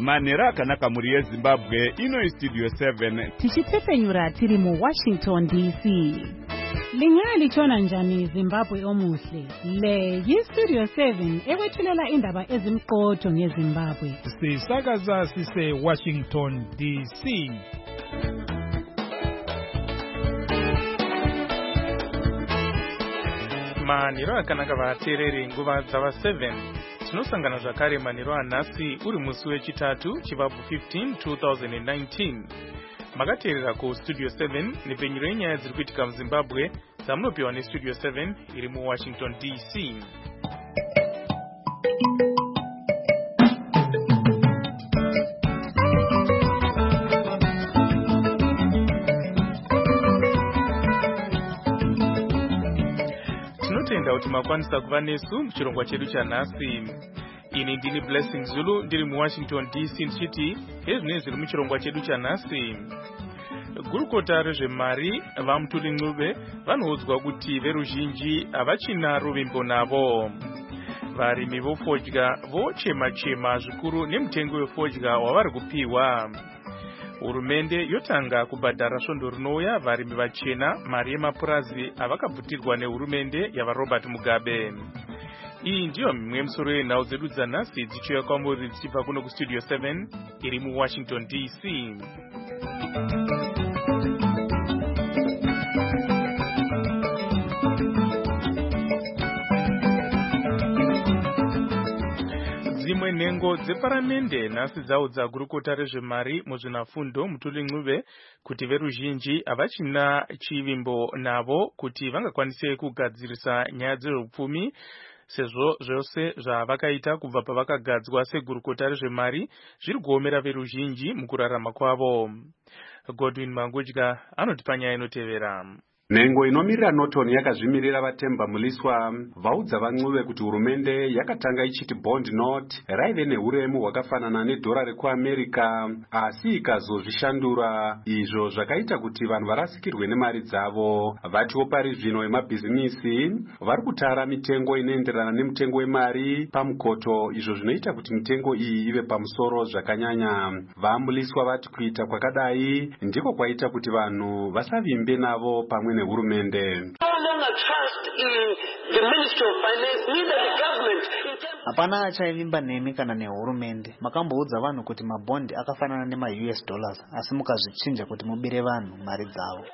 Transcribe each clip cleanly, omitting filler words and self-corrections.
Manera akanaka muri yeZimbabwe ino Studio 7 tichitsepenyura tiri mu Washington DC. Lingali chona njani Zimbabwe omuhle. Le Studio 7 ekwethulela indaba ezimqotho ngeZimbabwe. Sisakaza sise Washington DC. Maniro akanaka vatereri nguva dzava 7. Tinosangana zvakare maniro anhasi uri musi wechitatu chivabvu 15 2019. Makateerera ku Studio 7 nepenyuro yenyaya dziri kuitika muZimbabwe dzamunopiwa neStudio 7 iri muWashington DC. Tinotenda kuti makwanisa kuva nesu muchirongwa chedu chanhasi. Ini ndini Blessing Zulu ndiri muWashington DC ndichiti hezvinenge zviri muchirongwa chedu chanhasi. Gurukota rezvemari vaMutuli Ncube vanoudzwa kuti veruzhinji havachina ruvimbo navo. Varimi vofodya vochema-chema zvikuru nemutengo wefodya wavari kupiwa. Hurumende yotanga kubhadhara svondo rinouya varimi vachena mari yemapurazi avakabvutirwa nehurumende yavaRobert Mugabe. Iyi ndiyo mimwe misoro yenhau dzedu dzanhasi dzichiuya kwamuri dzichibva kuno kuStudio 7 iri muWashington DC. Dzimwe nhengo dzeparamende nhasi dzaudza gurukota rezvemari muzvinafundo Mutuli Ncube kuti veruzhinji havachina chivimbo navo kuti vangakwanise kugadzirisa nyaya dzezveupfumi sezvo zvose zvavakaita kubva pavakagadzwa segurukota rezvemari zviri kuomera veruzhinji mukurarama kwavo. Godwin Mangudya anotipa nyaya inotevera. Nhengo inomirira Norton yakazvimirira vaTemba Muliswa vaudza vaNcube kuti hurumende yakatanga ichiti bond note raive neuremu hwakafanana nedhora rekuAmerica asi ikazozvishandura, izvo zvakaita kuti vanhu varasikirwe nemari dzavo. Vatiwo pari zvino vemabhizinisi vari kutara mitengo inoenderana nemutengo wemari pamukoto, izvo zvinoita kuti mitengo iyi ive pamusoro zvakanyanya. VaMuliswa vati kuita kwakadai ndiko kwaita kuti vanhu vasavimbe navo pamwe nehurumende. Hapana achaivimba nemi kana nehurumende. Makamboudza vanhu kuti mabondi akafanana nema-US dollars asi mukazvichinja kuti mubire vanhu mari dzavo.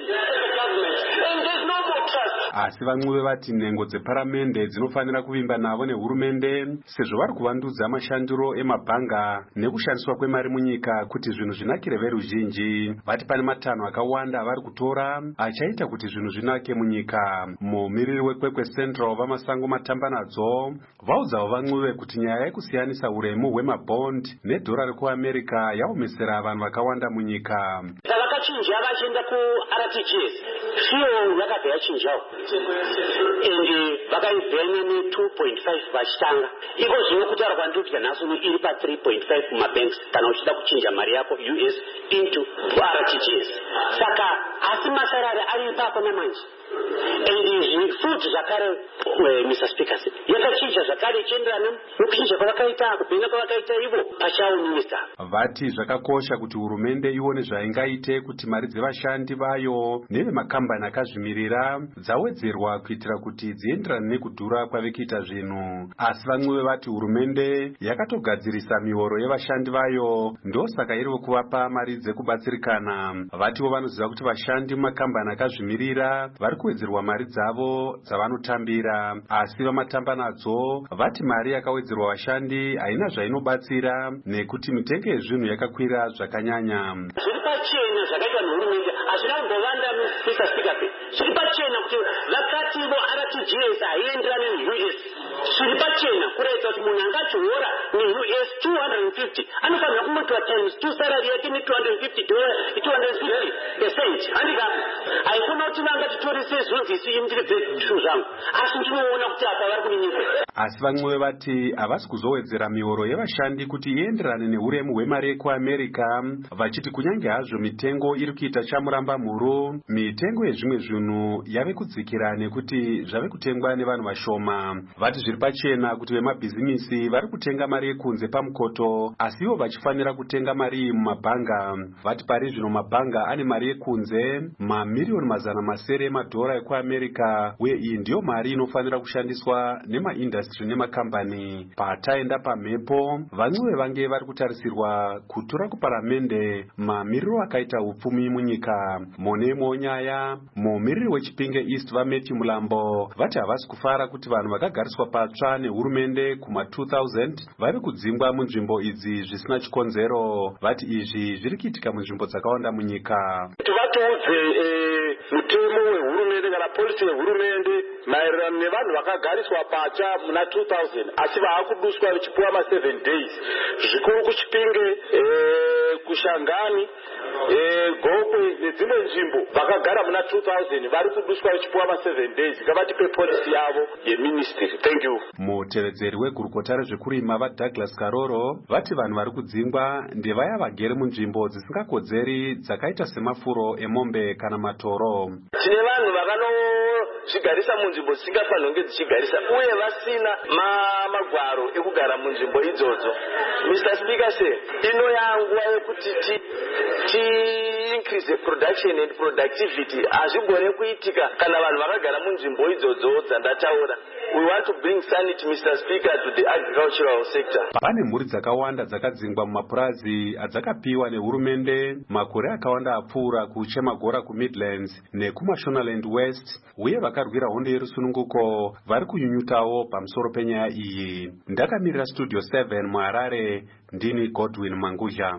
Asi vaNcube vati nhengo dzeparamende dzinofanira kuvimba navo nehurumende sezvo vari kuvandudza mashandiro emabhanga nekushandiswa kwemari munyika kuti zvinhu zvinakire veruzhinji. Vati pane matanho akawanda avari kutora achaita kuti zvinhu zvinake munyika. Mumiriri wekwekwe Central vamasango Matambanadzo vaudzawo vaNcube kuti nyaya yekusiyanisa uremu hwemabond nedhora rekuAmerica yaomesera vanhu vakawanda munyika. Vakachinja vachienda kuRTGS fiyo yakabva yachinjawo ende vakaibhenya ne2.5 vachitanga. Iko zvino kutaura kwandiri kuti nhasi iri pa3.5 kumabanks kana uchida kuchinja mari yako US into RTGS. Saka asi masarari ari ipapo namanje. And food zvakare Mr. Speaker yakachinja zvakare ichienderana nokuchinja kwavakaita kubhenya kwavakaita ivo pachavo minista. Vati zvakakosha kuti hurumende ione zvaingaite kuti mari dzevashandi vayo nevemakambani akazvimirira dzawedzerwa kuitira kuti dzienderane nekudhura kwavekuita zvinhu. Asi vaNcube vati hurumende yakatogadzirisa mihoro yevashandi vayo ndosaka iri kuvapa mari dzekubatsirikana. Vatiwo vanoziva kuti vashandi mumakambani akazvimirira vari kuwedzerwa mari dzavo dzavanotambira, asi vamatambanadzo vati mari yakawedzerwa vashandi haina zvainobatsira nekuti mitengo yezvinhu yakakwira zvakanyanya. Zviri pachena zvakaitwa nehurumende hazvina kumbovanda Mr. Speaker. Zviri pachena kuti vakati vo RTGS haienderane neUS. Zviri pachena kurayidza kuti munhu angachiora neUS 250 anofanira kungotiwa times 2 salary yake ne$250. Handikapo haikona kuti vangatitorese zvonzisi indiri dzetu zvangu asi ndinoona kuti apa vari kuminyika. Asi vaNcube vati havasi kuzowedzera mihoro yevashandi kuti ienderane neuremu hwemari yekuAmerica, vachiti kunyange hazvo mitengo iri kuita chamuramba mhuru, mitengo yezvimwe zvinhu yave kudzikira nekuti zvave kutengwa nevanhu vashoma. Vati zviri pachena kuona kuti vemabhizimisi vari kutenga mari yekunze pamukoto asiwo vachifanira kutenga mari mumabhanga. Vati pari zvino mabhanga ane mari yekunze mamiliyoni mazana masere emadhora ekuAmerica, uye iyi ndiyo mari inofanira kushandiswa nemaindastri nemakambani. Pataenda pamhepo, vamwe vange vari kutarisirwa kutora kuparamende mamiriro akaita upfumi munyika. Mune nyaya mumiriri wechipinge East vaMatthew Mulambo vati havasi kufara kuti vanhu vakagariswa patsva nehurumende kuma-2000 vari kudzingwa munzvimbo idzi zvisina chikonzero. Vati izvi zviri kuitika munzvimbo dzakawanda munyika. Tivatiudze mutemo wehurumende kana polisi yehurumende maererano nevanhu vakagariswa patsva muna 2000 asi vaakuduswa vachipuwa ma7 days. Zvikuru kuchipinge, kuShangani, Gokwe nedzimwe nzvimbo vakagara muna 2000 vari kuduswa vachipuwa ma7 days. Ngavatipe polisi yavo yeministry. Thank you. Mutevedzeri wegurukota rezvekurima vaDouglas Karoro vati vanhu vari kudzingwa ndevaya vagere munzvimbo dzisingakodzeri dzakaita semafuro emombe kana matoro. Tine vanhu vakanochigarisa munzvimbo dzisingafanirwi kunge dzichigarisa uye vasina magwaro ekugara munzvimbo idzodzo. Mr. Speaker said ino yanguva yekuti ti increase production and productivity hazvigone kuitika kana vanhu vakagara munzvimbo idzodzo dzandataura. We want to bring sanity, Mr. Speaker, to the agricultural sector. Pane mhuri dzakawanda dzakadzingwa mumapurazi adzakapiwa nehurumende makore akawanda apfuura kuChemagora kuMidlands nekuMashonaland West, uye vakarwira hondo yerusununguko vari kunyunyutawo pamusoro penyaya iyi. Ndakamirira Studio 7 muHarare, ndini Godwin Manguzha.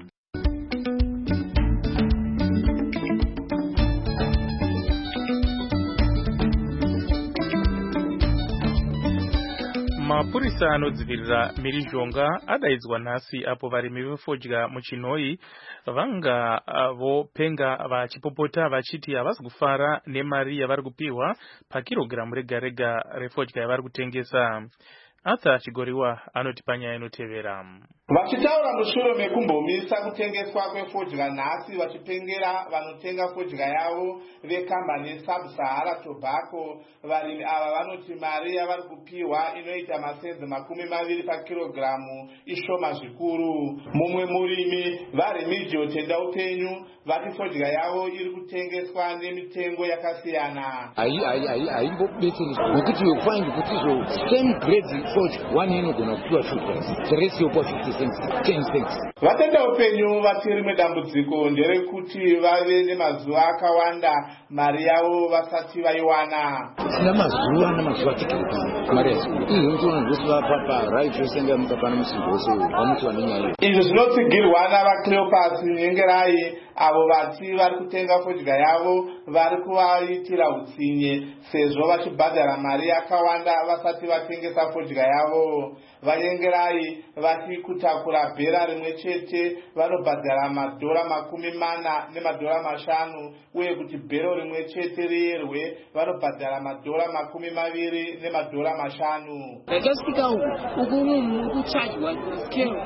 Mapurisa anodzivirira mhirizhonga adaidzwa nhasi apo varimi vefodya muChinhoyi vanga vopenga vachipopota vachiti havasi kufara nemari yavari kupiwa pakirogiramu rega rega refodya yavari kutengesa. Arthur Chigoriwa anoti panyaya inotevera. Vachitaura mushure mekumbomisa kutengeswa kwefodya nhasi vachipengera vanotenga fodya yavo vekambani Sub-Sahara Tobacco, varimi ava vanoti mari yavari kupiwa inoita masenzi 20 pakirogiramu ishoma zvikuru. Mumwe murimi vaRemigio Tenda Upenyu vati fodya yavo iri kutengeswa nemitengo yakasiyana. Haimbobetseri nokuti yokufanira kuti izvo same grade fodya one inogona kupiwa 2 the rest yokuwa 50 cents 10 cents. Vatenda Upenyu vati rimwe dambudziko nderekuti vave nemazuva akawanda mari yavo vasati vaiwana. Sina mazuva namazuva tikiri mari yasikuru izvo ntoona zvose vapapa right yosenga mukapana musimbo wose vamuti vanenyayo. Izvo zvinotsigirwa navaCleopas Nyengerai avo vati vari kutenga fodya yavo vari kuvaitira utsinye sezvo vachibhadhara mari yakawanda vasati vatengesa fodya yavo. Vanyengerai vati kutakura bhera rimwe chete vanobhadhara $40 nemadhora uye kuti bhero rimwe chete riyerwe vanobhadhara $20 nemadhora 5. Yakasvika uku kuchajwa kero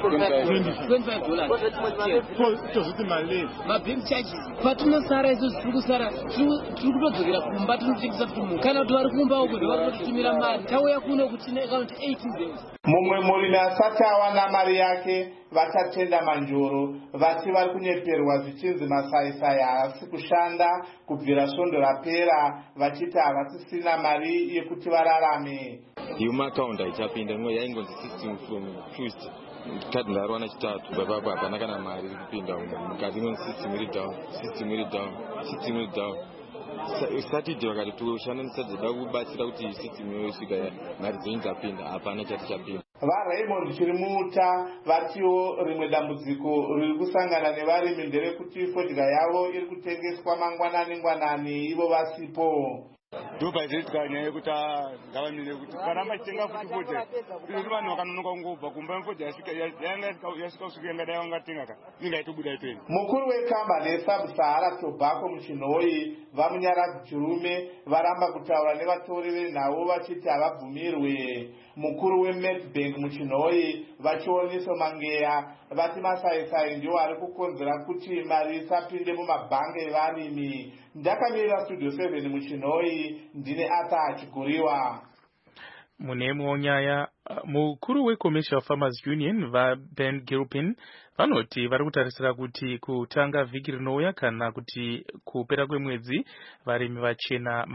$25 mabhim charges patinosara izvo tiri kusara tiri kutodzokera kumba tinotengesa fumo kana kuti vari kumba uko ndevari kutotumira mari tauya kuno kuti tine akaunti 18 days. Mumwe murimi asati awana mari yake vachatenda manjoro vati vari kunyeperwa zvichinzi masaisai haasi kushanda kubvira svondo rapera vachiti havasisina mari yekuti vararame. Yuma account haichapinda nguva yaingonzi system from Tuesday. Kati ndarowana chitatu papapo hapana kana mari iri kupinda mukati system iri down. Saturday vakati toshanda nesaturday kubatsira kuti system yosvika mari dzenyu dzapinda hapana chati chapinda. VaRaymond Chirimuta vatiwo rimwe dambudziko riri kusangana nevarimi nderekuti fodya yavo iri kutengeswa mangwanani ivo vasipo. Ndoba dzaitika nyaya yekuti gavamende kuti kana machitenga futi fodya izvi vanhu vakanonoka kungobva kumba fodya yasvika kusvika yangadai vangatenga ka ingaitobuda ipeni. Mukuru wekambani Sub-Sahara Tobacco muChinhoyi vaMunyaradzi Chirume varamba kutaura nevatori venhau vachiti havabvumirwe. Mukuru weMedbank muChinhoyi vachioniso Mangeya vati masaisai ndiwo ari kukonzera kuti mari isapinde mumabhanga evarimi. Ndakamirira Studio 7 muChinhoyi, ndine Arthur Chigoriwa. Mune imwewo nyaya Mukuru weCommercial Farmers Union Ben Gilpin vanoti vari kutarisira kuti kutanga vhiki rinouya kana kuti kupera kwemwedzi varimi vachena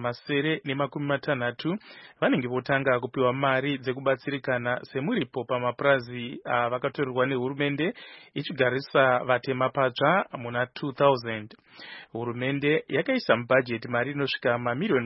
960 vanenge votanga kupiwa mari dzekubatsirikana semuripo pamapurazi avakatorerwa nehurumende ichigarisa vatema patsva muna 2000. Hurumende yakaisa mubhajeti mari inosvika mamiliyoni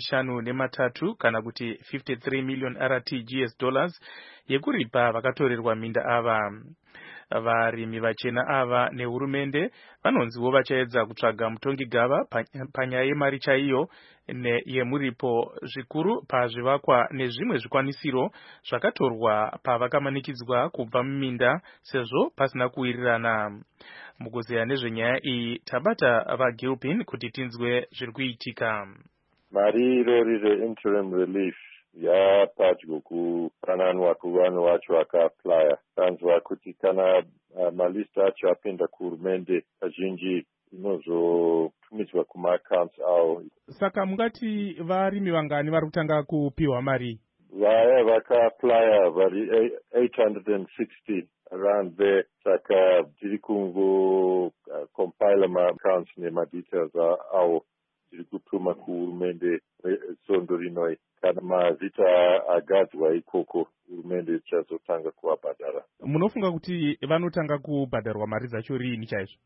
53 kana kuti 53 million RTGS dollars yekuripa vakatorerwa minda ava. Varimi vachena ava nehurumende vanonziwo vachaedza kutsvaga mutongigava panyaya yemari chaiyo yemuripo zvikuru pazvivakwa nezvimwe zvikwanisiro zvakatorwa pavakamanikidzwa kubva muminda sezvo pasina kuwirirana. Mukuzeya nezvenyaya iyi tabata vaGilpin kuti tinzwe zviri kuitika. Mari irori reinterim relief yapadyo kupananwa kuvanhu vacho vakaaplya. Tanzwa kuti kana malist acho apinda kuhurumende kazhinji inozotumidzwa kumaaccounts avo. Saka mungati varimi vangani vari kutanga kupiwa mari? Vaya vakaaplya vari 860 around there. Saka tiri kungo compile ma-accounts nema-details avo tiri kutuma kuhurumende sondo rinoi. Kana mazita agadzwa ikoko hurumende ichazotanga kuabhadhara. Munofunga kuti vanotanga kubhadharwa mari dzacho rini chaizvo?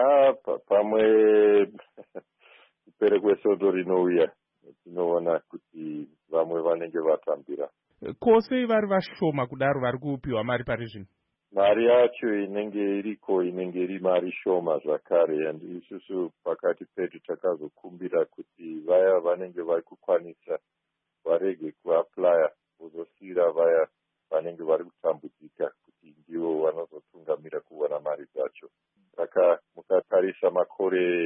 Pamwe kupere kwesondo rinouya tinoona kuti vamwe vanenge vatambira. Kose vari vashoma kudaro vari kupiwa mari pari zvino? Mari yacho inenge iriko inenge iri mari shoma zvakare, and isusu pakati pedu takazokumbira kuti vaya vanenge vari kukwanisa varege kuaplya vozosira vaya vanenge vari kutambudzika kuti ndivo vanozotungamira kuwana mari dzacho. Saka mukatarisa makore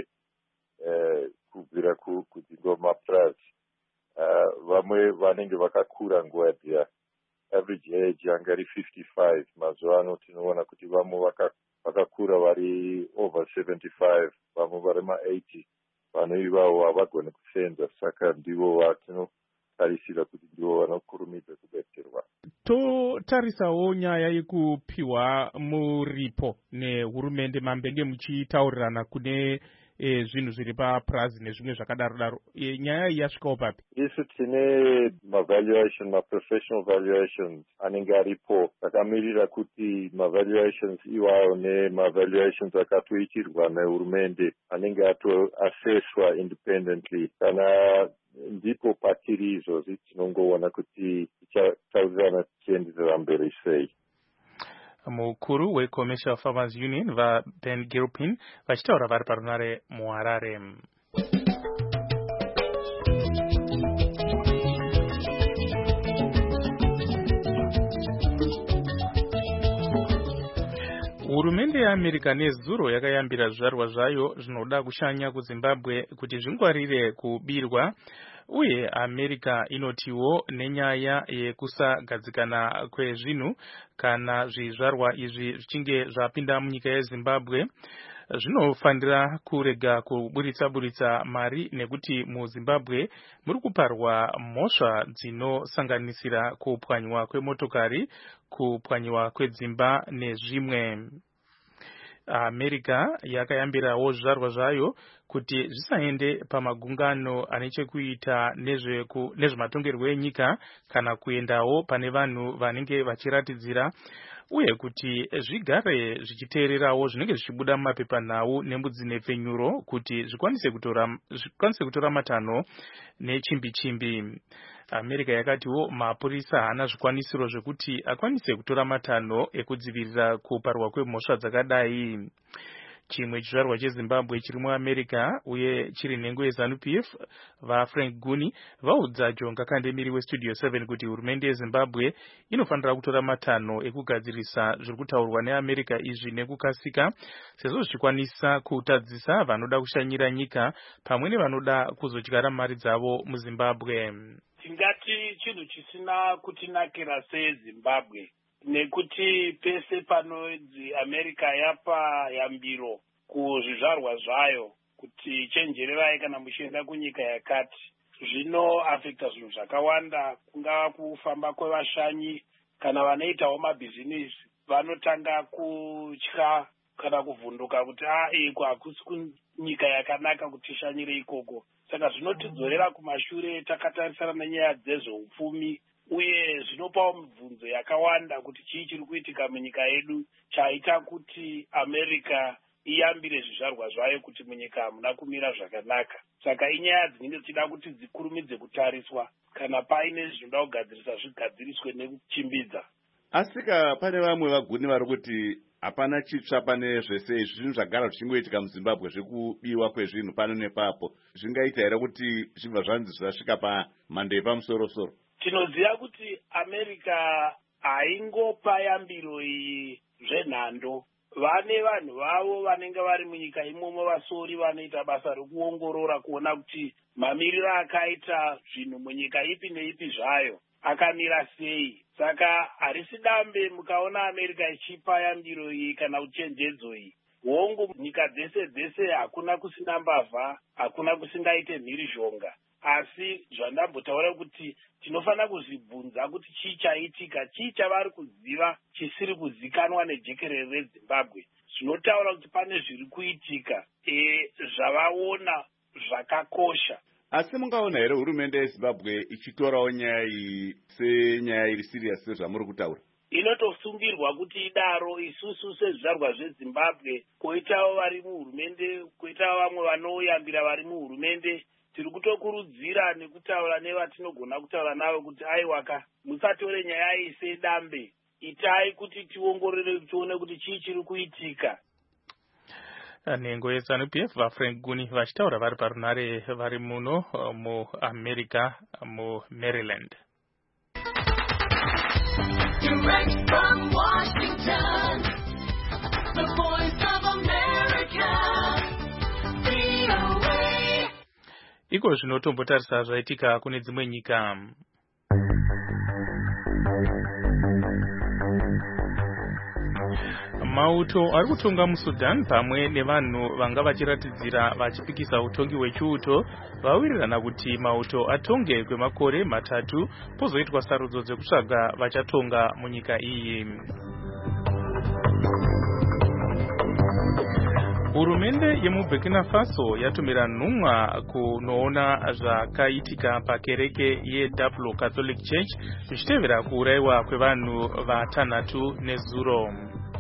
kubvira kudzingo mapurazi, vamwe vanenge vakakura nguva dziya, average age yanga iri 55. Mazuva ano tinoona kuti vamwe vakakura vari over 75, vamwe vari ma80. Vanhu ivavo havagone kusenza, saka ndivo vatinotarisira kuti ndivo vanokurumidza kudetserwa. Totarisawo nyaya yekupiwa muripo nehurumende mambenge muchitaurirana kune zvinhu zviri papurazi nezvimwe zvakadaro. Nyaya iyi yasvikawo papi? Isu tine ma-professional valuations anenge aripo. Takamirira kuti ma-valuations iwayo nema-valuations akatoitirwa nehurumende anenge atoassesswa independently. Kana ndipo patiri izvozvi tinongoona kuti tichataurirana tichienderera mberi sei. Mukuru weCommercial Farmers Union Ben Gilpin vachitaura vari parunare muHarare. Hurumende yeAmerica nezuro yakayambira zvizvarwa zvayo zvinoda kushanya kuZimbabwe kuti zvingwarire kubirwa, uye America inotiwo nenyaya yekusagadzikana kwezvinhu kana zvizvarwa izvi zvichinge zvapinda munyika yeZimbabwe zvinofanira kurega kuburitsa mari, nekuti muZimbabwe muri kuparwa mhosva dzinosanganisira kupwanyiwa kwemotokari, kupwanyiwa kwedzimba nezvimwe. America yakayambirawo zvizvarwa zvayo kuti zvisaende pamagungano ane chekuita nezvematongerwo enyika kana kuendawo pane vanhu vanenge vachiratidzira, uye kuti zvigare zvichiteererawo zvinenge zvichibuda mumapepanhau nemudzinhepfenyuro kuti zvikwanise kutora matanho nechimbi-chimbi. America yakatiwo mapurisa haana zvikwanisiro zvekuti akwanise kutora matanho ekudzivirira kuparwa kwemhosva dzakadai. Chimwe chizvarwa cheZimbabwe chiri muAmerica uye chiri nhengo yeZANU-PF vaFrank Guni vaudza Jonga Kandemiri weStudio 7 kuti hurumende yeZimbabwe inofanira kutora matanho ekugadzirisa zviri kutaurwa neAmerica izvi nekukasika, sezvo zvichikwanisa kutadzisa vanoda kushanyira nyika pamwe nevanoda kuzodyara mari dzavo muZimbabwe. Tingati chinhu chisina kutinakira seZimbabwe, nekuti pese panodzi America yapa yambiro kuzvizvarwa zvayo kuti chenjererai kana muchienda kunyika yakati, zvinoafekta zvinhu zvakawanda, kungava kufamba kwevashanyi. Kana vanoitawo mabhizinisi vanotanga kutya kana kuvhunduka kuti iko hakusi kunyika yakanaka kuti tishanyire ikoko. Saka zvinotidzorera kumashure takatarisana nenyaya dzezveupfumi, uye zvinopawo mibvunzo yakawanda kuti chii chiri kuitika munyika yedu chaita kuti America iyambire zvizvarwa zvayo kuti munyika hamuna kumira zvakanaka. Saka inyaya dzinenge dzichida kuti dzikurumidze kutariswa kana paine zvinoda kugadzirisa zvigadziriswe nekuchimbidza. Asika pane vamwe vaguni vari kuti hapana chitsva pane zvese izvi zvinhu zvagara zvichingoitika muZimbabwe zvekubiwa kwezvinhu pano nepapo. Zvingaita here kuti zvibva zvanzi zvasvika pamhando yepamusoro-soro? Tinoziva kuti America haingopa yambiro iyi zvenhando. Vane vanhu vavo vanenge vari munyika imomo, vasori vanoita basa rekuongorora kuona kuti mamiriro akaita zvinhu munyika ipi neipi zvayo akamira sei. Saka harisi dambe mukaona America ichipa yambiro iyi kana uchenjedzo iyi. Hongu nyika dzese hakuna kusina mbavha, hakuna kusingaite mhirizhonga. Asi zvandambotaura kuti tinofanira kuzvibvunza kuti chii chaitika, chii chavari kuziva chisiri kuzikanwa nejekerere reZimbabwe. Zvinotaura kuti pane zviri kuitika zvavaona zvakakosha. Asi mungaona here hurumende yeZimbabwe ichitorawo nyaya iyi senyaya iri siriasi sezvamuri kutaura? Inotosungirwa kuti idaro. Isusu sezvizvarwa zveZimbabwe, koitawo vari muhurumende, koitawo vamwe vanoyambira vari muhurumende, tiri kutokurudzira nekutaura nevatinogona kutaura navo kuti aiwaka, musatore nyaya iyi sedambe, itai kuti tiongorore tione kuti chii chiri kuitika. Nhengo yeZANU-PF vaFrank Guni vachitaura vari parunare vari muno muAmerica muMaryland. Direct from Washington, the voice of America, VOA. Iko zvinotombotarisa zvaitika kune dzimwe nyika. Mauto ari kutonga muSudan pamwe nevanhu vanga vachiratidzira vachipikisa utongi hwechiuto vawirirana kuti mauto atonge kwemakore matatu pozoitwa sarudzo dzekutsvaga vachatonga munyika iyi. Hurumende yemuBurkina Faso yatumira nhumwa kunoona zvakaitika pakereke yeDaplo Catholic Church zvichitevera kuurayiwa kwevanhu vatanhatu nezuro.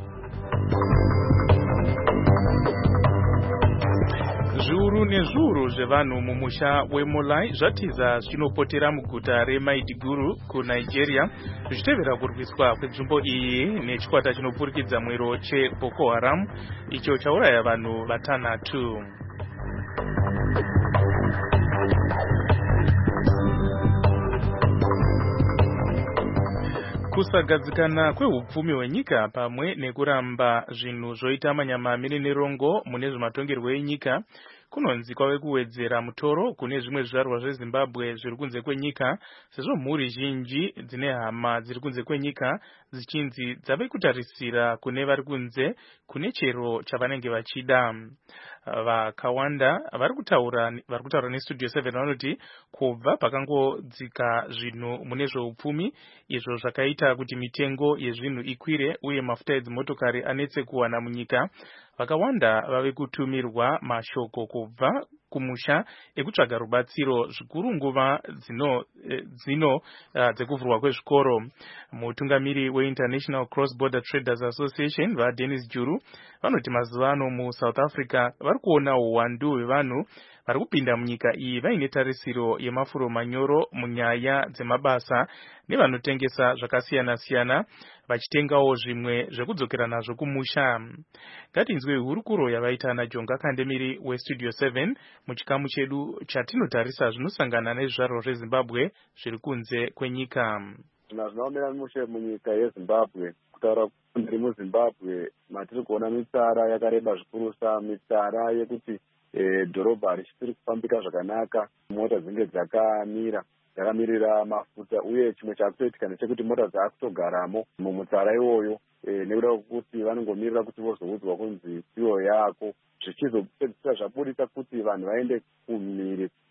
Zviuru nezviuru zvevanhu mumusha weMolai zvatiza zvinopotera muguta reMaiduguri kuNigeria zvichitevera kurwiswa kwenzvimbo iyi nechikwata chinopurikidza mwero cheBoko Haram icho chauraya vanhu vatanhatu. Kusagadzikana kwehupfumi hwenyika pamwe nekuramba zvinhu zvoita manyama minerongo mune zvematongerwo enyika kunonzi kwave kuwedzera mutoro kune zvimwe zvizvarwa zveZimbabwe zviri kunze kwenyika, sezvo mhuri zhinji dzine hama dziri kunze kwenyika dzichinzi dzave kutarisira kune vari kunze kune chero chavanenge vachida. Vakawanda vari kutaura neStudio 7 vanoti kubva pakangodzika zvinhu mune zveupfumi izvo zvakaita kuti mitengo yezvinhu ikwire uye mafuta edzimotokari anetse kuwana munyika, vakawanda vave kutumirwa mashoko kubva kumusha ekutsvaga rubatsiro zvikuru nguva dzino dzekuvhurwa kwezvikoro. Mutungamiri weInternational Cross Border Traders Association vaDennis Juru vanoti mazuva ano muSouth Africa vari kuona uwandu hwevanhu vari kupinda munyika iyi vaine tarisiro yemafuro manyoro munyaya dzemabasa nevanotengesa zvakasiyana-siyana vachitengawo zvimwe zvekudzokera nazvo kumusha. Ngatinzwe hurukuro yavaita naJonga Kandemiri weStudio 7 muchikamu chedu chatinotarisa zvinosangana nezvizvarwa zveZimbabwe zviri kunze kwenyika. Zvinoomera mushe munyika yeZimbabwe, kutaura kuti muZimbabwe matiri kuona mitsara yakareba zvikurusa, mitsara yekuti dhorobha richisiri kufambika zvakanaka, mota dzinenge dzakamirira mafuta, uye chimwe chakutoitika ndechekuti mota dzakutogaramo mumutsara iwoyo nekuda kwekuti vanongomirira kuti vozoudzwa kunzi iyo yako, zvichizopedzisira zvabudisa kuti vanhu vaende kumhiri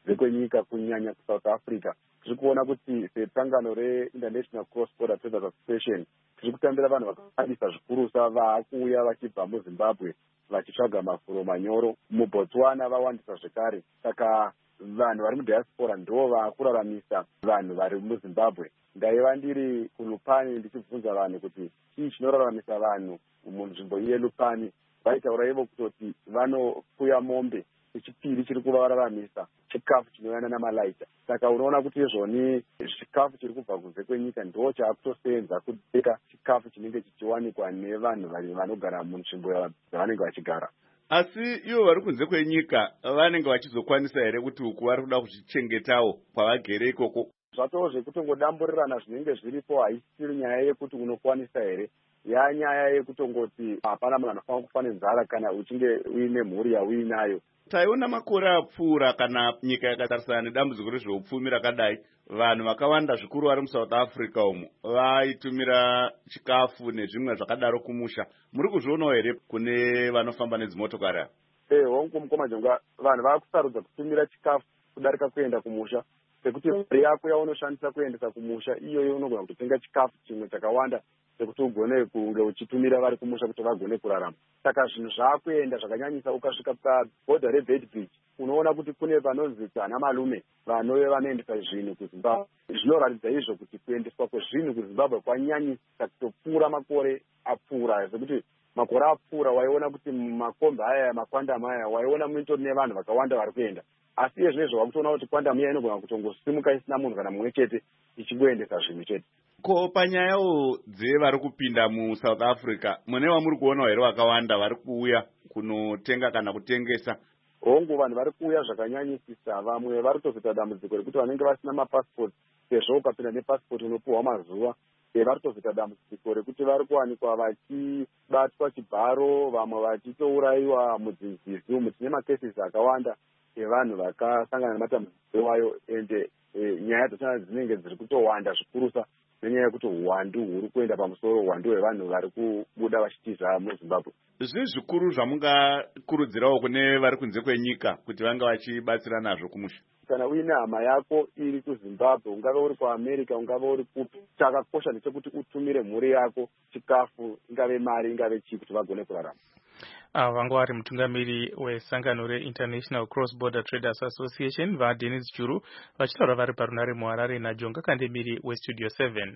dzekwenyika kunyanya kuSouth Africa. Tiri kuona kuti setsangano reInternational Cross Border Traders Association tiri kutambira vanhu vakawandisa zvikurusa vaakuuya vachibva muZimbabwe vachitsvaga mafuro manyoro. MuBotswana vawandisa zvekare. Saka vanhu vari mudiaspora ndo vaakuraramisa vanhu vari muZimbabwe. Ndaiva ndiri kuLupani ndichibvunza vanhu kuti chii chinoraramisa vanhu munzvimbo yeLupani. Vaitaura ivo kutoti vanofuya mombe. Chechipiri chiri kuvararamisa chikafu chinoyana namalaita. Saka unoona kuti izvoni chikafu chiri kubva kunze kwenyika ndo chaakutosenza kubeka chikafu chinenge chichiwanikwa nevanhu vanogara munzvimbo dzavanenge vachigara. Asi ivo vari kunze kwenyika vanenge vachizokwanisa here kuti uku vari kuda kuzvichengetawo pavagere ikoko? Zvatoo zvekutongodamburirana zvinenge zviripo haisiri nyaya yekuti unokwanisa here. Yanyaya yekutongoti hapana munhu anofanira kufa nenzara kana uchinge uine mhuri yauinayo. Taiona makore apfuura kana nyika yakatarisana nedambudziko rezveupfumi rakadai, vanhu vakawanda zvikuru vari muSouth Africa umu vaitumira chikafu nezvimwe zvakadaro kumusha. Muri kuzvionawo here kune vanofamba nedzimotokari ava? Hongu mukomajonga, vanhu vakusarudza kutumira chikafu kudarika kuenda kumusha. Sekuti mari yako yaunoshandisa kuendesa kumusha iyoyo unogona kutotenga chikafu chimwe chakawanda sekuti ugone kunge uchitumira vari kumusha kuti vagone kurarama. Saka zvinhu zvaakuenda zvakanyanyisa. Ukasvika pabhodha reBedbridge unoona kuti kune vanonzi ana malume vanove vanoendesa zvinhu kuZimbabwe. Zvinoratidza izvo kuti kuendeswa kwezvinhu kuZimbabwe kwanyanyisa kutopfuura makore apfuura. Sekuti makore apfuura waiona kuti makombi aya makwandama aya waiona mutori nevanhu vakawanda vari kuenda. Asi izvezvo wakutoona kuti kwandama iya inogona kutongosimuka isina munhu kana mumwe chete ichingoendesa zvinhu chete. Ko panyayawo dzevari kupinda muSouth Africa mune vamuri kuonawo here vakawanda vari kuuya kunotenga kana kutengesa? Hongu vanhu vari kuuya zvakanyanyisisa. Vamwe vari kutozoita dambudziko rekuti vanenge vasina mapasipoti, sezvo ukapinda nepasipoti unopuhwa mazuva. Vari kutozoita dambudziko rekuti vari kuwanikwa vachibatwa chibharo, vamwe vachitourayiwa mudzinzizi umu. Tine makesisi akawanda evanhu vakasangana nematambudziko iwayo, ende nyaya dzachona dzinenge dziri kutowanda zvikurusa nenyaya yekuti uwandu huri kuenda pamusoro, uwandu hwevanhu vari kubuda vachitiza muZimbabwe. Zvii zvikuru zvamungakurudzirawo kune vari kunze kwenyika kuti vange vachibatsira nazvo kumusha? Kana uine hama yako iri kuZimbabwe, ungave uri kuAmerica, ungave uri kupi, chakakosha ndechekuti utumire mhuri yako chikafu, ingave mari, ingave chii, kuti vagone kurarama. Vanga vari mutungamiri wesangano reInternational Cross Border Traders Association vaDennis Juru vachitaura vari parunare muHarare naJonga Kandemiri weStudio 7.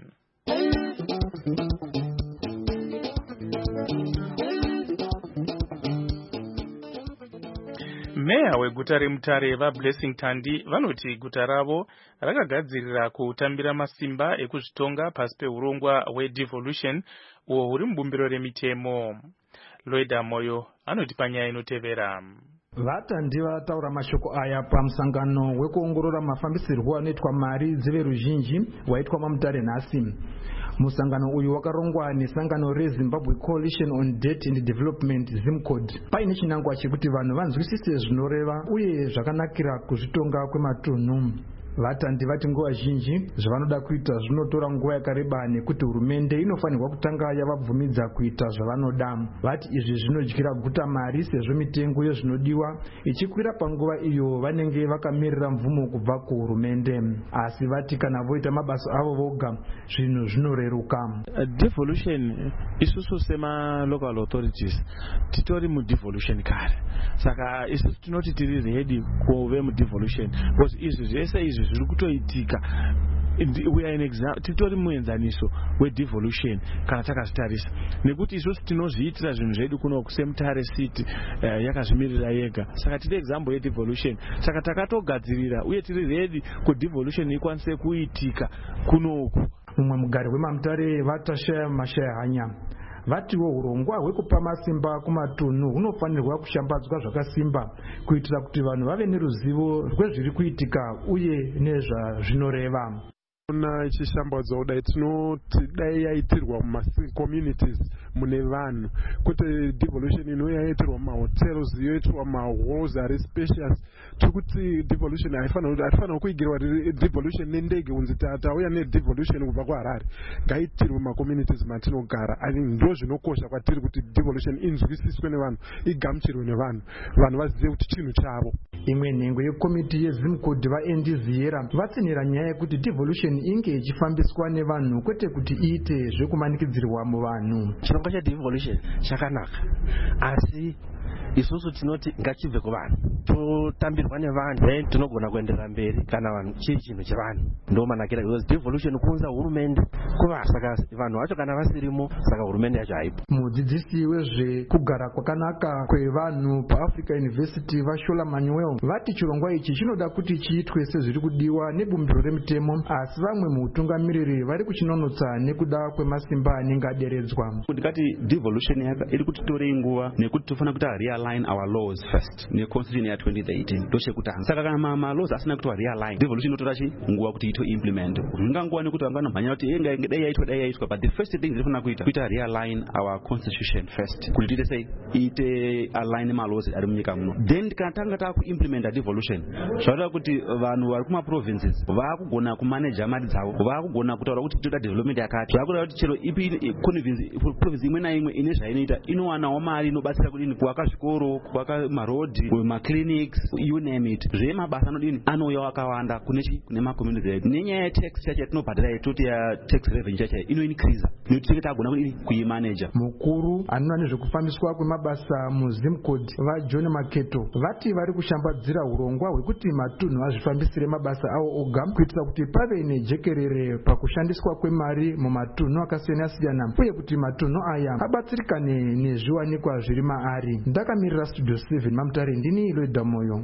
Meya weguta reMutare vaBlessing Tandi vanoti guta ravo rakagadzirira kutambira masimba ekuzvitonga pasi peurongwa hwedevolution uwo huri mubumbiro remitemo. Loida Moyo anoti panyaya inotevera. Vatandi vataura mashoko aya pamusangano wekuongorora mafambisirwo anoitwa mari dzeveruzhinji waitwa maMutare nhasi. Musangano uyu wakarongwa nesangano reZimbabwe Coalition on Debt and Development ZimCode. Paine chinangwa chekuti vanhu vanzwisise zvinoreva uye zvakanakira kuzvitonga kwematunhu. Vatandi vati nguva zhinji zvavanoda kuita zvinotora nguva yakareba nekuti hurumende inofanirwa kutanga yavabvumidza kuita zvavanoda. Vati izvi zvinodyira guta mari sezvo mitengo yezvinodiwa ichikwira panguva iyo vanenge vakamirira mvumo kubva kuhurumende. Asi vati kana voita mabasa avo voga zvinhu zvinoreruka. Devolution isusu sema local authorities titori mudevolution kare. Saka isusu tinoti tiri ready kuve mudevolution because izvi zvese izvi zviri kutoitika. We are an example. Titori muenzaniso wedevolution kana takazvitarisa nekuti isusu tinozviitira zvinhu zvedu kuno kuseMutare City yakazvimirira yega. Saka tiri example yedevolution. Saka takatogadzirira uye tiri ready kudevolution ikwanise kuitika kunoku. Mumwe mugari weMamutare vatashaya mashaya hanya vatiwo urongwa hwekupa masimba kumatunhu hunofanirwa kushambadzwa zvakasimba kuitira kuti vanhu vave neruzivo rwezviri kuitika uye nezvazvinoreva. Ona ichishambadzwa kudai tinoti dai yaitirwa mumacommunities mune vanhu kuti devolution inouya yaitirwa mumahotels yoitirwa mahalls ari spacious. Tikuti devolution haifanira kuigirwa devolution nendege unzi tauya nedevolution kubva kuHarare. Ngaitirwe mumacommunities matinogara. Ndo zvinokosha kwatiri kuti devolution inzwisiswe nevanhu, igamuchirwe nevanhu, vanhu vazive kuti chinhu chavo. imwe nhengo yekomiti yezimcod vaendi ziera vatsinhira nyaya yekuti devolution inge ichifambiswa nevanhu kwete kuti iite zvekumanikidzirwa muvanhu. chirongwa chedevolution chakanaka asi isusu tinoti ngachibve kuvanhu totambirwa nevanhu then tinogona kuenderera mberi kana vanhu chiri chinhu chevanhu ndo manakira because devolution kuunza hurumende kuva saka vanhu vacho kana vasirimo saka hurumende yacho haipo. mudzidzisi wezvekugara kwakanaka kwevanhu paAfrica University vashola manuel vati chirongwa ichi chinoda kuti chiitwe sezviri kudiwa nebumbiro remutemo asi vamwe mutungamiriri vari kuchinonotsa nekuda kwemasimba anenge aderedzwa. ndikati devolution iri kutitorei nguva nekuti tofana kuti realign our laws first neconstitution ya 2018 ndochekutanga saka kana malaws asina kuti realign devolution inotora nguva kuti ito implement zvinganguva nekuti vanganamhanya kuti dai yaitwa but the first thing zvinofana kuita realign our constitution first kuti tiite sei ite align malaws ari munyika muno then kana tanga takuimplementa devolution zvinoda kuti vanhu vari kumaprovinces vaakugona kumaneja mari dzavo vaakugona kutaura kuti toda development yakati zvakuda kuti chero ipi province imwe naimwe ine zvainoita inowanawo mari inobatsira kudini kuaka zvikoro kuaka marodhi maclinics you name it zvemabasa anodini anouya akawanda kune macommunities edu nenyaya yetax chacho yatinobhadhara yetoti ya tax revenue chacho inoincrease nekuti tinenge tagona kudini kuimanaja. mukuru anoona nezvekufambiswa kwemabasa muzimcod vajohn maketo vati vari kushambadzira urongwa hwekuti matunhu azvifambisire mabasa avo oga kuitira kuti pave nejekerere pakushandiswa kwemari mumatunhu akasiyana-siyana uye kuti matunhu aya abatsirikane nezviwanikwa zviri maari. ndakamirira studio 7 mamutare ndini iloida moyo.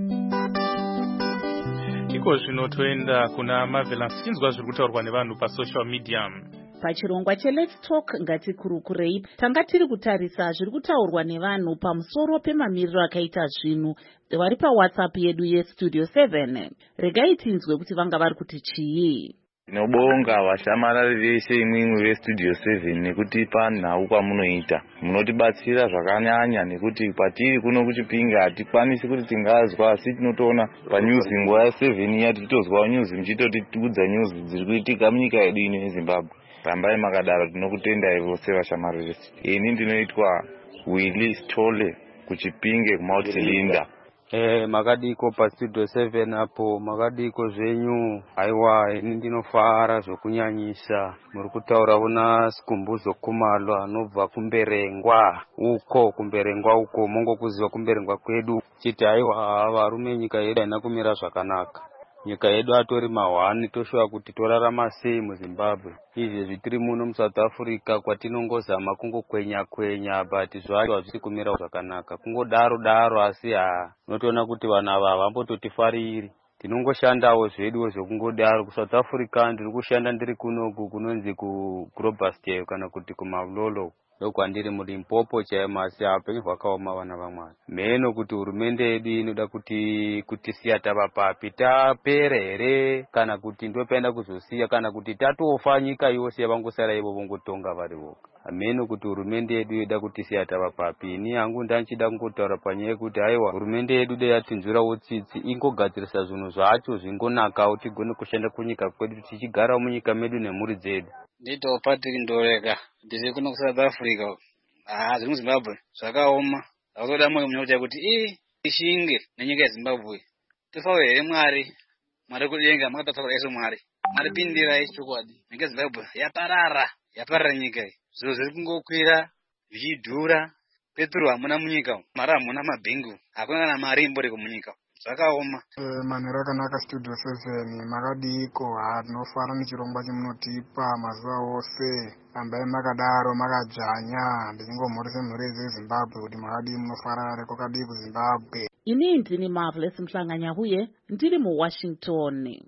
iko zvino toenda kuna Marvelous tinzwa zviri kutaurwa nevanhu pasocial media. pachirongwa cheLet's Talk ngatikurukurei tanga tiri kutarisa zviri kutaurwa nevanhu pamusoro pemamiriro akaita zvinhu vari paWhatsApp yedu yestudio 7. regai tinzwe kuti vanga vari kuti chii. Tinobonga vashamarari veshe imwimwe vestudio 7 nekutipa nhau kwamunoita. Munotibatsira zvakanyanya nekuti patiri kuno kuchipinga hatikwanisi kuti tingazwa asi tinotoona panews nguva ya7 iya tichitozwa news muchitotitiudza news dziri kuitika munyika yedu ino yeZimbabwe. Rambai makadaro tinokutendai vose vashamarari vese. Ini ndinoitwa Willy Stole kuchipinge kuMount Linda. Makadiko pastudio 7 apo makadiko zvenyu haiwa ini ndinofara zvokunyanyisa muri kutaura una Sikumbuzo Khumalo anobva kumberengwa uko mongokuziva kumberengwa kwedu chiti haiwa varume nyika yedu haina kumira zvakanaka. Nyika yedu atori mahwani toshuwa kuti torarama sei muZimbabwe. Izvezvi tiri muno muSouth Africa kwatinongozama kungokwenya but zvacho hazvisi kumira zvakanaka. Kungodaro asi unotoona kuti vanhu ava havambototifariri. Tinongoshandawo zvedu zvokungodaro kuSouth Africa ndiri kushanda ndiri kunoku kunonzi kuGroblersdale kana kuti kuMalolo. Ndokwandiri muLimpopo chaimo asi apenyu hwakaoma vana vamwari. Meno kuti hurumende yedu inoda kutisiya tavapapi tapere here kana kuti ndopaenda kuzosiya kana kuti tatofa nyika yose yavangosara ivo vongotonga vari voga. Meno kuti hurumende yedu yoda kutisiya tavapapi. Ini hangu ndanchida kungotaura panyaya yekuti haiwa hurumende yedu dai yatinzwirawo tsitsi ingogadzirisa zvinhu zvacho zvingonakawo tigone kushanda kunyika kwedu tichigara munyika medu nemhuri dzedu. Ndito Patrick Ndoreka ndiri kuno kuSouth Africa. Zviri muZimbabwe zvakaoma. Akutoda moyo munyota kuti ishinge nenyika yeZimbabwe. Tofawo here Mwari kudenga makataura Yesu Mwari. Mwari pindirai chokwadi. Nyika yeZimbabwe yaparara nyika iyi. Zviro zviri kungokwira zvichidhura. Petro hamuna munyika. Mari hamuna mabhingu. Hakuna kana mari imboreko munyika. Zvakaoma. Manhero akanaka studio 7 makadiko tinofara nechirongwa chemunotipa mazuva ose. Ambai makadaro makadzvanya ndichingomurise mhuri dzeZimbabwe kuti makadii munofara kwakadii kuZimbabwe. Ini ndini Marvelous Mhlanganya huye ndiri muWashington.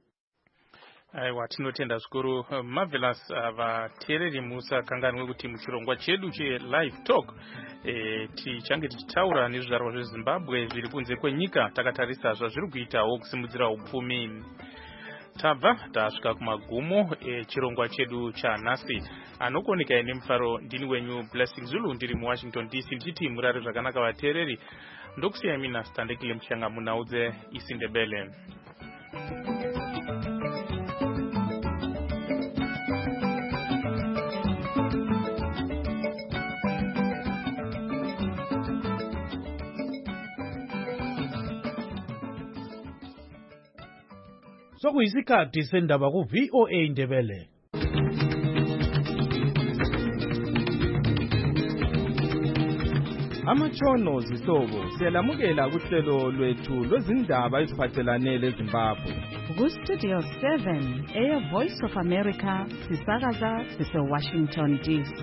Aiwa tinotenda zvikuru Marvelous vateereri musakanganwe kuti muchirongwa chedu cheLive Talk tichange tichitaura nezvizvarwa zveZimbabwe zviri kunze kwenyika takatarisa zvazviri kuitawo kusimudzira upfumi. Tabva tasvika kumagumo echirongwa chedu chanhasi. Anokuoneka nemufaro ndini wenyu Blessing Zulu ndiri muWashington DC ndichiti murare zvakanaka vateereri. Ndokusiyai mina Standekile Mchanga munaudze isindebele. sokuyisikhathi sendaba ku-VOA Indebele. Amatshono zihlobo siyalamukela kuhlelo lwethu lwezindaba eziphathelane leZimbabwe. Ku-Studio 7 Air Voice of America sisakaza sise-Washington DC.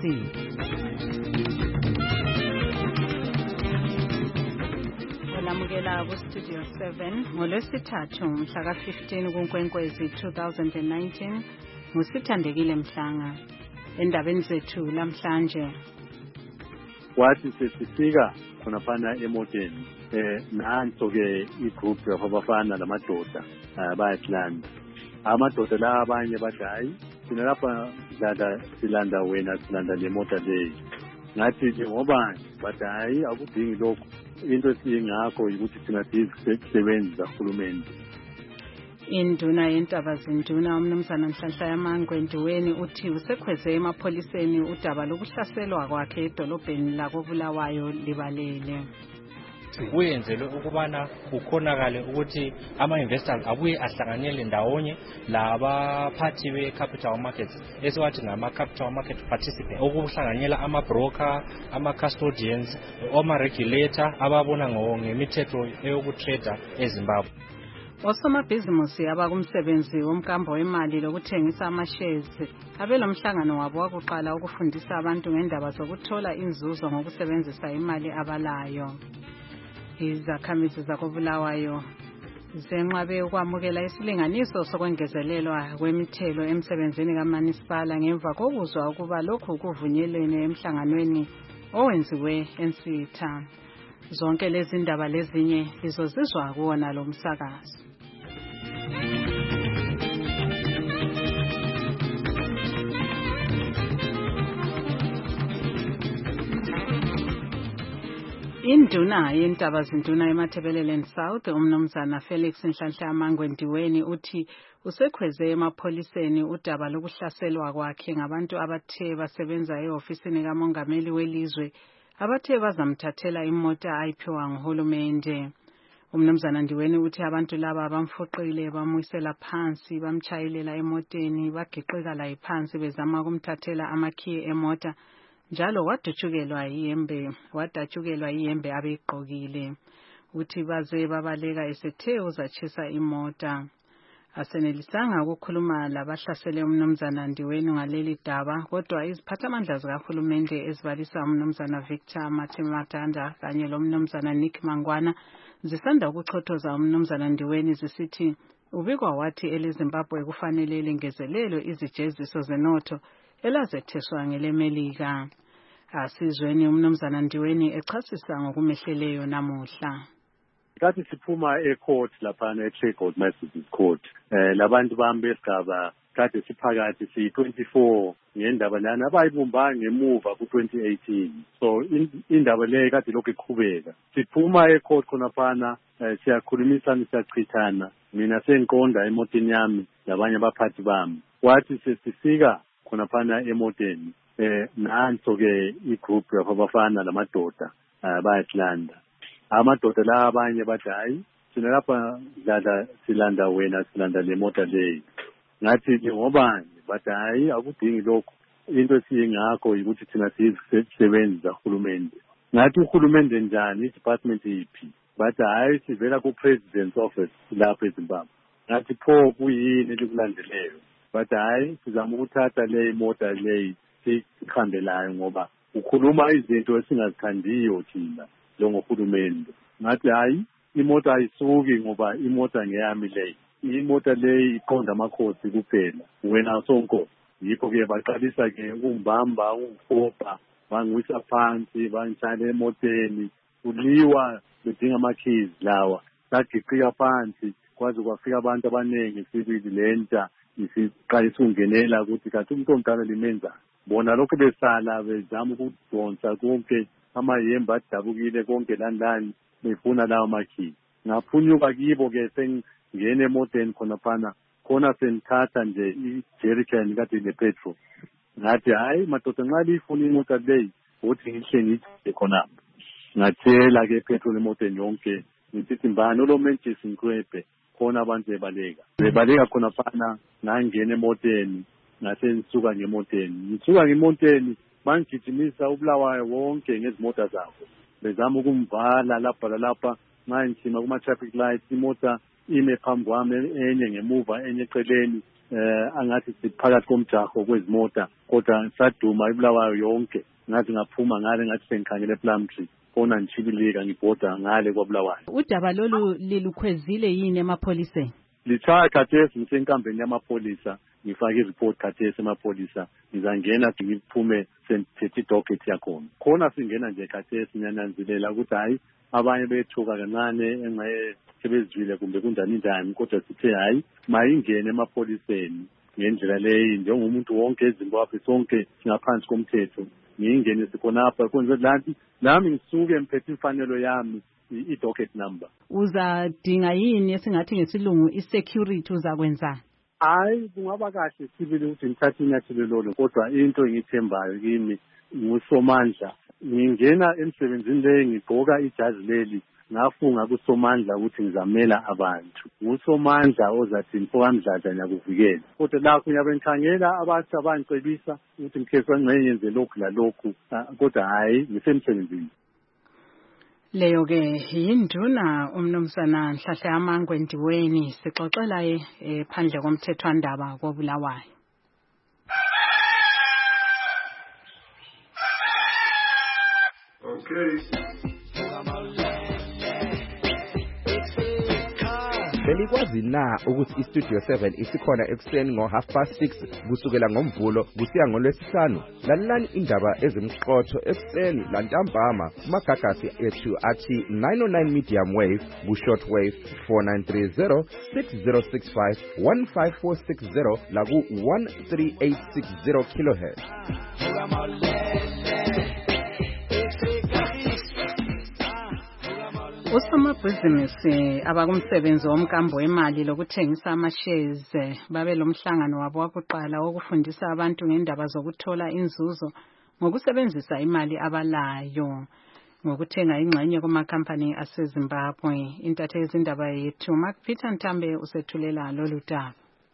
Olamukela ku-Studio 7 ngolwesithathu mhla ka-15 kuNkwenkwezi 2019 nguSithandekile Mhlanga. Endabeni zethu lamhlanje, wathi sesifika khonaphana emoteni nanso-ke igroup yabafana lamadoda bayasilanda. Amadoda la abanye bathi hayi thina lapha silanda wena, silanda le mota leyo. Ngathi njengoba bathi hayi akudingi lokho, into esiyingakho ukuthi thina sisebenzi zahulumende. Induna yentabazinduna umnumzana Nhlanhla Yamangwendiweni uthi usekhweze emapholiseni udaba lokuhlaselwa kwakhe edolobheni lakoBulawayo libalele. Kuyenzelwe ukubana kukhonakale ukuthi ama-investors abuye ahlanganele ndawonye labaphathi be-capital markets esiwathi ngama-capital market participants, okuhlanganyela ama-broker, ama-custodians, ama-regulator ababona ngemithetho eyokutrada eZimbabwe. Osomabhizimusi abakumsebenzi womkambo wemali lokuthengisa ama-shares abelomhlangano wabo wakuqala ukufundisa abantu ngendaba zokuthola inzuzo ngokusebenzisa imali abalayo. Izakhamizi zakoBulawayo zenqabe ukwamukela isilinganiso sokwengezelelwa kwemithelo emsebenzini kaManisipala ngemva kokuzwa ukuba lokhu kuvunyelene emhlanganweni owenziwe eNsitha. Zonke lezi ndaba lezinye lizozizwa kuwona lo msakazo. Induna yentabazinduna eMatabeleland South umnumzana Felix Nhlanhla Yamangwendiweni uthi usekhweze emapholiseni udaba lokuhlaselwa kwakhe ngabantu abathe basebenza ehofisini kamongameli welizwe abathe bazamthathela imota ayiphiwa nguhulumende. Umnumzana Ndiweni uthi abantu laba bamfuqile bamwisela phansi, bamchayilela emoteni, bagiqika la phansi bezama ukumthathela amakhiye emota. Njalo wadatshukelwa iyembe abeyigqokile. Uthi baze babaleka esethe uzatshisa imota. Asenelisanga ukukhuluma labahlasele umnumzana Ndiweni ngaleli daba, kodwa iziphathamandla zikahulumende ezibalisa umnumzana Victor Mathimatanda kanye lomnumzana Nick Mangwana zisanda ukuchothoza umnumzana Ndiweni zisithi ubikwa wathi eleZimbabwe kufanele lingezelelwe izijeziso zenotho elazetheswa ngeleMelika. Asizweni umnumzana Ndiweni echasisa ngokumehleleyo namuhla. Kathi siphuma ecourt laphana eCheckwood Magistrates Court, labantu bami besigaba kade siphakathi si-24 ngendaba lana abayibumba ngemuva ku-2018. So indaba leyo kade lokhu iqhubeka. Siphuma ecourt khonaphana siyakhulumisana siyachithana, mina sengiqonda emotini yami labanye abaphathi bami. Wathi sesifika khonaphana emoteni nanso-ke igroup yabafana lamadoda bayasilanda. Amadoda la abanye bathi hayi thina lapha silanda wena, silanda le mota leyo. Ngathi njengoba bathi hayi akudingi lokho, into esiyingakho ukuthi thina sisebenzi zahulumende. Ngathi uhulumende njani, i-department yiphi? Bathi hayi sivela ku-president's office lapha eZimbabwe. Ngathi pho kuyini elikulandeleyo? Bathi hayi sizama ukuthatha le mota leyo sikhambelayo ngoba ukhuluma izinto esingazithandiyo thina njengohulumende. Ngathi hayi imota ayisuki ngoba imota ngeyami leyo, imota leyo iqonda amakhosi kuphela, wena sonko. Yikho-ke baqalisa-ke ukungibamba, ukungifopha, bangiwisa phansi, bangitshayela emoteni, kuliwa bedinga ama-keys lawa. Sagiqika phansi kwaze kwafika abantu abaningi sibili lenta isiqalisa ukungenela ukuthi kanti umuntu omdala limenza. Bona lokhu besala bezama ukudonsa konke, amayembe adabukile konke lani befuna lawo makhiyi. Ngaphunyuka kibo-ke sengingena emoteni khonaphana, khona sengithatha nje i-jerrycan kade ne-petrol. Ngathi hayi madoda nxa liyifuna imota leyi ukuthi ngihle ngiyithele khonapho. Ngathela-ke petrol emoteni yonke, ngisithi mbani olomentshisi ngikwebhe. khona abantu bebaleka khona phana ngangena emoteni ngase ngisuka ngemoteni bangigijimisa uBulawayo wonke ngezimota zabo bezama ukumvala lapha ngayithima kuma traffic lights imota ime phambi kwami enye ngemuva enye eceleni angathi siphakathi komjaho kwezimota kodwa saduma iBulawayo yonke ngathi ngaphuma ngale ngathi sengikhangele Plumtree khona ngichibilika ngibhoda ngale kwaBulawayo. Udaba lolu lilukhwezile yini emapholiseni? Litshaya khathesi ngisenkambeni yamapholisa ngifake ireport khathesi emapholisa ngizangena ngiphume senthethe docket yakhona khona singena nje khathesi nyananzilela ukuthi hayi abanye bethuka kancane engaye sebezwile kumbe kunjani kodwa sithe hayi mayingene emapholiseni ngendlela leyi njengomuntu wonke eZimbabwe sonke singaphansi komthetho ngingene sikhonapha konke lami ngisuke ngiphethe imfanelo yami i-docket number. Uzadinga yini esingathi ngesilungu i-security uzakwenzani? Hayi kungaba kahle sibili ukuthi ngithathe inyathelo lolo kodwa into engithembayo kimi ngusomandla ngingena emsebenzini leyi ngigqoka ijazi leli ngafunga kusomandla ukuthi ngizamela abantu ngusomandla ozathi mfokamdladla nyakuvikela kodwa lapho nyabe ngikhangela abathi abangicebisa ukuthi ngikhethe ngyenze lokhu lalokhu kodwa hayi ngisemsebenzini. Leyo ke yinduna umnumzana Nhlahla Yamangwe Ndiweni sixoxela phandle komthethwandaba koBulawayo. Okay. Belikwazi na ukuthi iStudio 7 isikhona ekuseni ngo6:30 kusukela ngoMvulo kusiya ngoLwesihlanu. Lalelani indaba ezimqotho ekuseni lantambama kumagagasi ethu athi 909 medium wave ku-short wave 4930 6065 15460 laku 13860 kHz. Usomabhizinisi abakumsebenzi womkambo wemali lokuthengisa ama-shares babe lomhlangano wabo wakuqala wokufundisa abantu ngendaba zokuthola inzuzo ngokusebenzisa imali abalayo ngokuthenga ingxenye kumakhampani aseZimbabwe. Intatheli yezindaba yethu Mark Peter Ntambe usethulela lolu daba.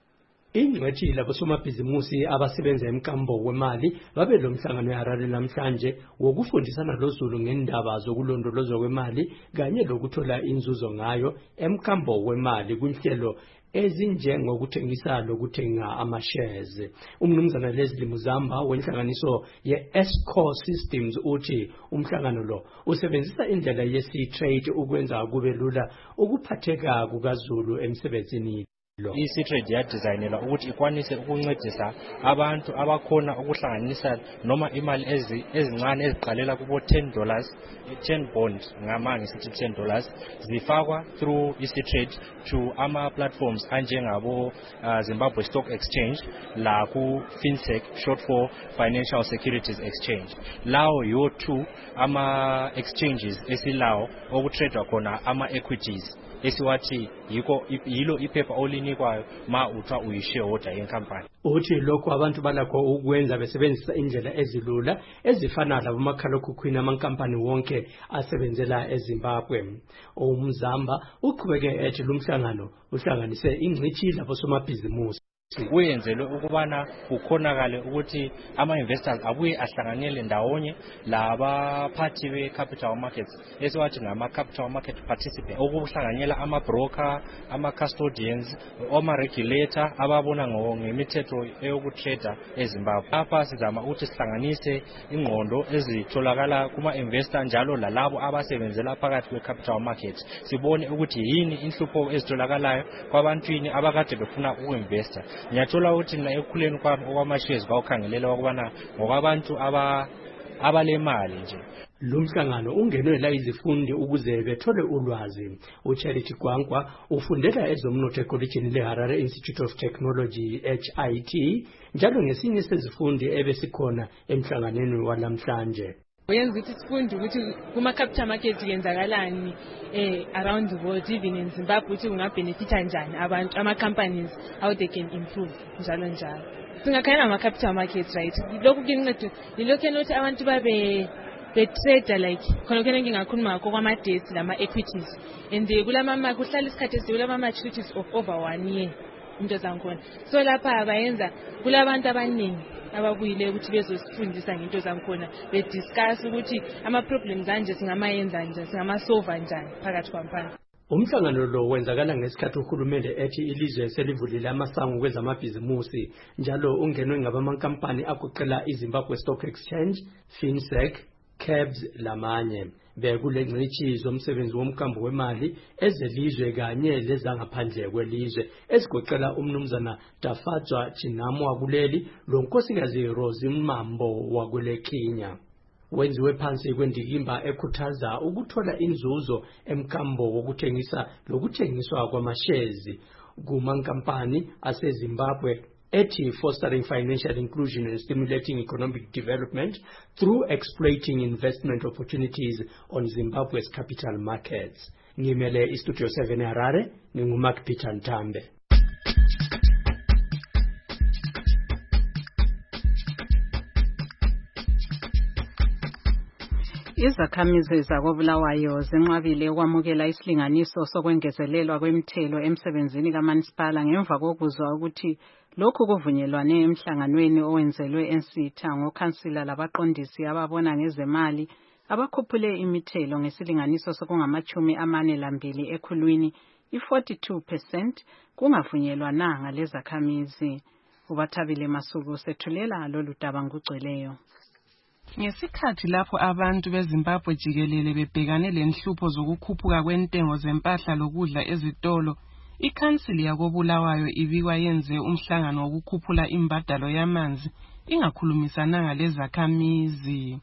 Ingcwethi labosomabhizimusi abasebenza emkambo wemali babe lomhlangano eHarare namhlanje wokufundisana lozulu ngendaba zokulondolozwa kwemali kanye lokuthola inzuzo ngayo emkambo wemali kunhlelo ezinjengokuthengisa lokuthenga ama-shares. Umnumzana Leslie Muzamba wenhlanganiso ye-Esco Systems uthi umhlangano lo usebenzisa indlela yesi-trade ukwenza kube lula ukuphatheka kukaZulu emsebenzini. I-C-Trade yadesignelwa ukuthi ikwanise ukuncedisa abantu abakhona ukuhlanganisa noma imali ezincane eziqalela kubo $10, 10 bonds ngamanye sithi $10 zifakwa through i-C-Trade to ama-platforms anjengabo Zimbabwe Stock Exchange la ku FinSec short for Financial Securities Exchange. Lawo yo two ama-exchanges esilawo okutradwa khona ama-equities esiwathi yilo iphepha olinikwayo ma uthiwa uyishareholder yenkampani. Uthi lokho abantu balakho ukwenza besebenzisa indlela ezilula ezifana labomakhalekhukhwini amankampani wonke asebenzela eZimbabwe. Umzamba uqhubeke ethi lumhlangano uhlanganise ingcithi labosomabhizimusi kuyenzelwe ukubana kukhonakale ukuthi ama-investors abuye ahlanganele ndawonye labaphathi be-capital markets esiwathi ngama-capital market participants okuhlanganyela ama-broker, ama-custodians, ama-regulator ababona ngemithetho eyokutrader eZimbabwe. Lapha sizama ukuthi sihlanganise ingqondo ezitholakala kuma-investor njalo lalabo abasebenzela phakathi kwe-capital market sibone ukuthi yini inhlupho ezitholakalayo kwabantwini abakade befuna uku-investa. Ngiyathola ukuthi mina ekukhuleni kwami okwama-shares bawukhangelela ukubana ngokwabantu abalemali nje. Lumhlangano ungenela izifundi ukuze bethole ulwazi. uCharity Gwangwa ufundela ezomnotho ekolejini leHarare Institute of Technology HIT njalo ngesinye sezifundi ebesikhona emhlanganweni walamhlanje. Uyenza ukuthi sifunde ukuthi kuma-capital market yenzakalani around the world, even in Zimbabwe, ukuthi kungabenefita njani abantu, ama-companies, how they can improve, njalo njalo. Singakhangela ama-capital markets, right? Lokhu kuyinceda, yilokhu enokuthi abantu betrader like khona kena ngingakhuluma ngakho kwama-debts lama-equities and kuhlala isikhathi kulama-maturities of over 1 year into zangikhona. So lapha bayenza kulabantu abaningi ababuyile ukuthi bezosifundisa ngento zangikhona bediscuss ukuthi ama-problems anje singamayenza nje singama-solve njani phakathi kwampana. Umhlangano lo wenzakala ngesikhathi uhulumende ethi ilizwe selivulile amasango kwezamabhizimusi njalo ungenwe ngabamankampani agoqela iZimbabwe Stock Exchange, FinSec, CABS lamanye. Bekule ngcithi zomsebenzi womkambo wemali ezelizwe kanye lezangaphandle kwelizwe ezigoqela umnumzana Dafatwa Chinamo wakuleli lo nkosikazi Rose Mambo wakule Kenya. Wenziwe phansi kwendikimba ekhuthaza ukuthola inzuzo emkambo wokuthengisa lokuthengiswa kwamashezi kumankampani aseZimbabwe ethi fostering financial inclusion and stimulating economic development through exploiting investment opportunities on Zimbabwe's capital markets. Ngimele iStudio 7 Harare, nginguMark Peter Ntambe. Izakhamizi zakoBulawayo zenqabile ukwamukela isilinganiso sokwengezelelwa kwemithelo emsebenzini kaManisipala ngemva kokuzwa ukuthi lokhu kuvunyelwane emhlanganweni owenzelwe eNsitha ngokhansila labaqondisi ababona ngezemali abakhuphule imithelo ngesilinganiso sokungama-42 ekhulwini i-42% kungavunyelwananga lezakhamizi. Ubathabile Masuku sethulela lolu daba ngugcweleyo. Ngesikhathi lapho abantu beZimbabwe jikelele bebhekane lenhlupho zokukhuphuka kwentengo zempahla lokudla ezitolo, ikhansili yakoBulawayo ibikwa yenze umhlangano wokukhuphula imbadalo yamanzi ingakhulumisananga lezakhamizi.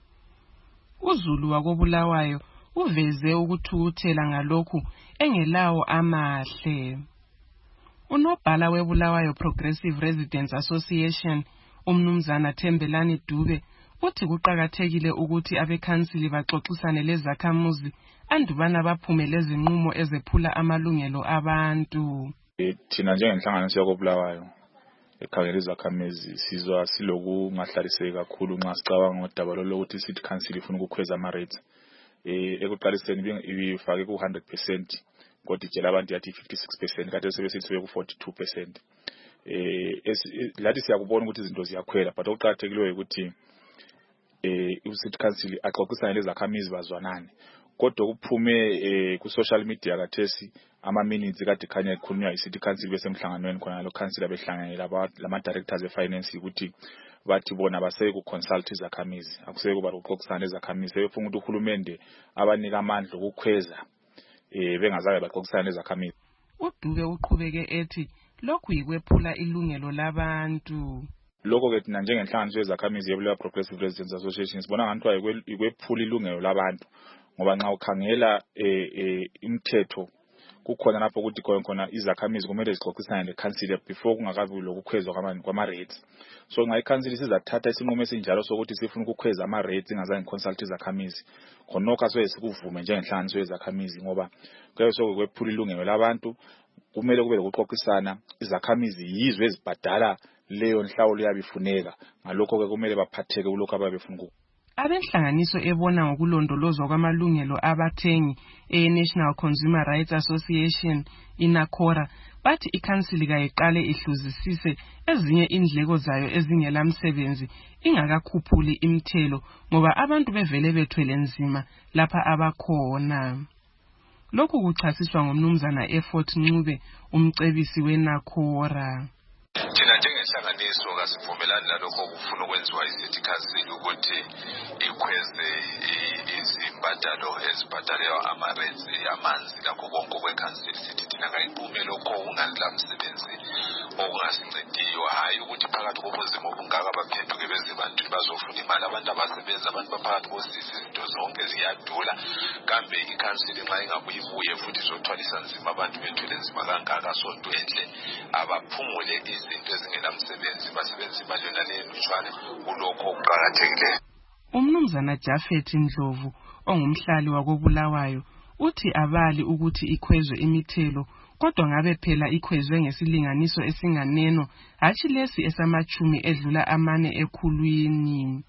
UZulu wakoBulawayo uveze ukuthukuthela ngalokhu engelawo amahle. Unobhala weBulawayo Progressive Residents Association umnumzana Thembelani Dube uthi kuqakathekile ukuthi abekhansili baxoxisane lezakhamuzi andubana baphumele izinqumo ezephula amalungelo abantu. Thina njengenhlanganiso yakoBulawayo ekhangela izakhamizi sizwa silokungahlaliseki kakhulu nxa sicabanga ngodaba lokuthi city council ifuna ukukhweza ama-rates. Ekuqaliseni ibifake ku-100% kodwa itshela abantu yathi 56% kade sebesithi ku-42%. Lathi siyakubona ukuthi izinto ziyakhwela but okuqakathekileyo ukuthi city council axoxisane lezakhamizi bazwanane. Kodwa kuphume ku social media kathesi ama-minutes kade khanya ekhulunywa i-city council besemhlanganweni khona lo council abehlanganela lama directors e-finance ukuthi bathi bona baseke ku-consult izakhamizi akuseke kuba ukuxoxisana lezakhamizi befuna ukuthi uhulumende abanika amandla okukhweza bengazabe baxoxisana lezakhamizi. UDube uqhubeke ethi lokhu yikwephula ilungelo labantu. Lokho ke thina njengenhlanganiso yezakhamizi yeBulawayo Progressive Residents Association sibona ngathi ikwephula ilungelo labantu ngoba nxa ukhangela imithetho kukhona lapho ukuthi khona izakhamizi kumele zixoxisane leCouncil before kungakabi lokukhwezwa kwama-rates. So nxa iCouncil sizathatha isinqumo esinjalo sokuthi sifuna ukukhweza ama-rates ingazange consult izakhamizi khonokho asoke sikuvume njengenhlanganiso yezakhamizi ngoba kuyabe sokwephula ilungelo labantu. Kumele kube lokuxoxisana, izakhamizi yizo ezibhadala leyo nhlawulo yabifuneka ngalokho ke kumele baphatheke kulokho ababefuna ukukho. Abenhlanganiso ebona ngokulondolozwa kwamalungelo abathengi National Consumer Rights Association INACORA bathi ikhansili kayiqale ihluzisise ezinye indleko zayo ezingelamsebenzi ingakakhuphuli imithelo ngoba abantu bevele bethwele nzima lapha abakhona. Lokhu kuchasiswa ngomnumzana Effort Ncube umcebisi weNACORA. Thina njengenhlanganiso kasivumelani lalokho kufuna ukwenziwa i-city council ukuthi ikhweze izimbadalo ezibhadalelwa ama-rates yamanzi lakho konke kwekhansili sithi thina kayiqume lokho okunganilamsebenzi okungasincediyo hayi ukuthi phakathi kobunzima obungaka baphenduke beze bantwini bazofuna imali. Abantu abasebenza abantu baphakathi kosisi izinto zonke ziyadula kambe ikhansili nxa ingabuyibuye futhi izothwalisa nzima abantu bethwele nzima kangaka sonto enhle abaphumule izinto ezingenamsebenzi basebenzisa imali yona leyo lutshwane kulokho okuqakathekileyo. Umnumzana Jafet Ndlovu ongumhlali wakoBulawayo uthi abali ukuthi ikhwezwe imithelo kodwa ngabe phela ikhwezwe ngesilinganiso esinganeno hatshi lesi esamachumi edlula 4 ekhulwini.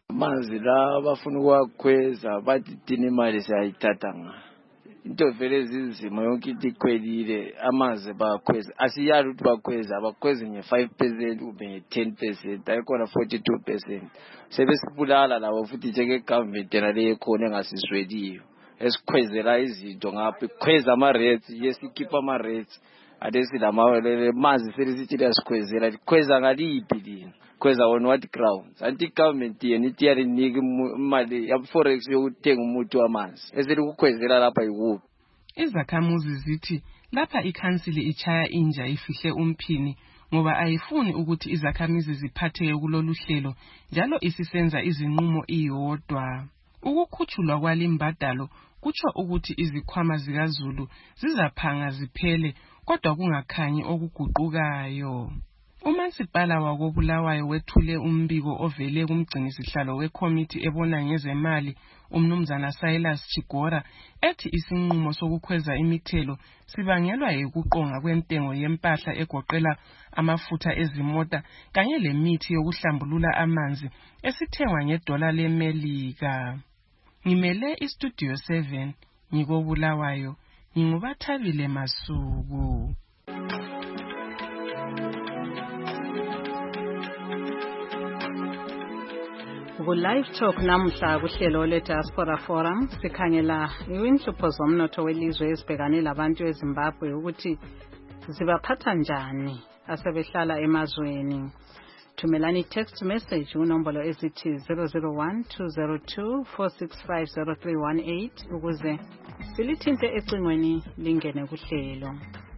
Manzi la bafuna ukwakhweza bathi thina imali siyayithatha nga. Into vele izizimo yonke into ikhwelile amanzi bakhweza. Asiyali ukuthi bakhweza abakhwezi nge5% ube nge10% ayikhona 42%. Sebesibulala labo futhi njenge government yena le khona engasisweliyo. Esikhwezela izinto ngapha ikhweza ama rates yesikhipha ama rates. Adesi lama manzi selisithi lasikhwezela likhweza ngaliphi lina. Kweza on what grounds anti government yena ithi yalinike imali ya forex yokuthenga umuthi wamanzi eselikukhwezela lapha yikuphi. Izakhamuzi zithi lapha ikhansili ichaya inja ifihle umphini ngoba ayifuni ukuthi izakhamizi ziphatheke kulolu hlelo njalo isisenza izinqumo iyodwa. Ukukhutshulwa kwalimbadalo kutsho ukuthi izikhwama zikaZulu zizaphanga ziphele kodwa kungakhanyi okuguqukayo. Umasipala wakobulawayo wethule umbiko ovele kumgcinisihlalo wekomiti ebona ngezemali umnumzana Silas Chigora ethi isinqumo sokukhweza imithelo sibangelwa yikuqonga kwentengo yempahla egoqela amafutha ezimota kanye lemithi yokuhlambulula amanzi esithengwa ngedola leMelika. Ngimele iStudio 7 ngikobulawayo ngingubathabile Masuku. Ku-Live Talk namhla kuhlelo le-Diaspora Forum sikhangela inhlupho zomnotho welizwe ezibhekane labantu eZimbabwe ukuthi zibaphatha njani asebehlala emazweni. Thumelani text message kunombolo ezithi 001-202-465-0318 ukuze silithinte ecingweni lingene kuhlelo.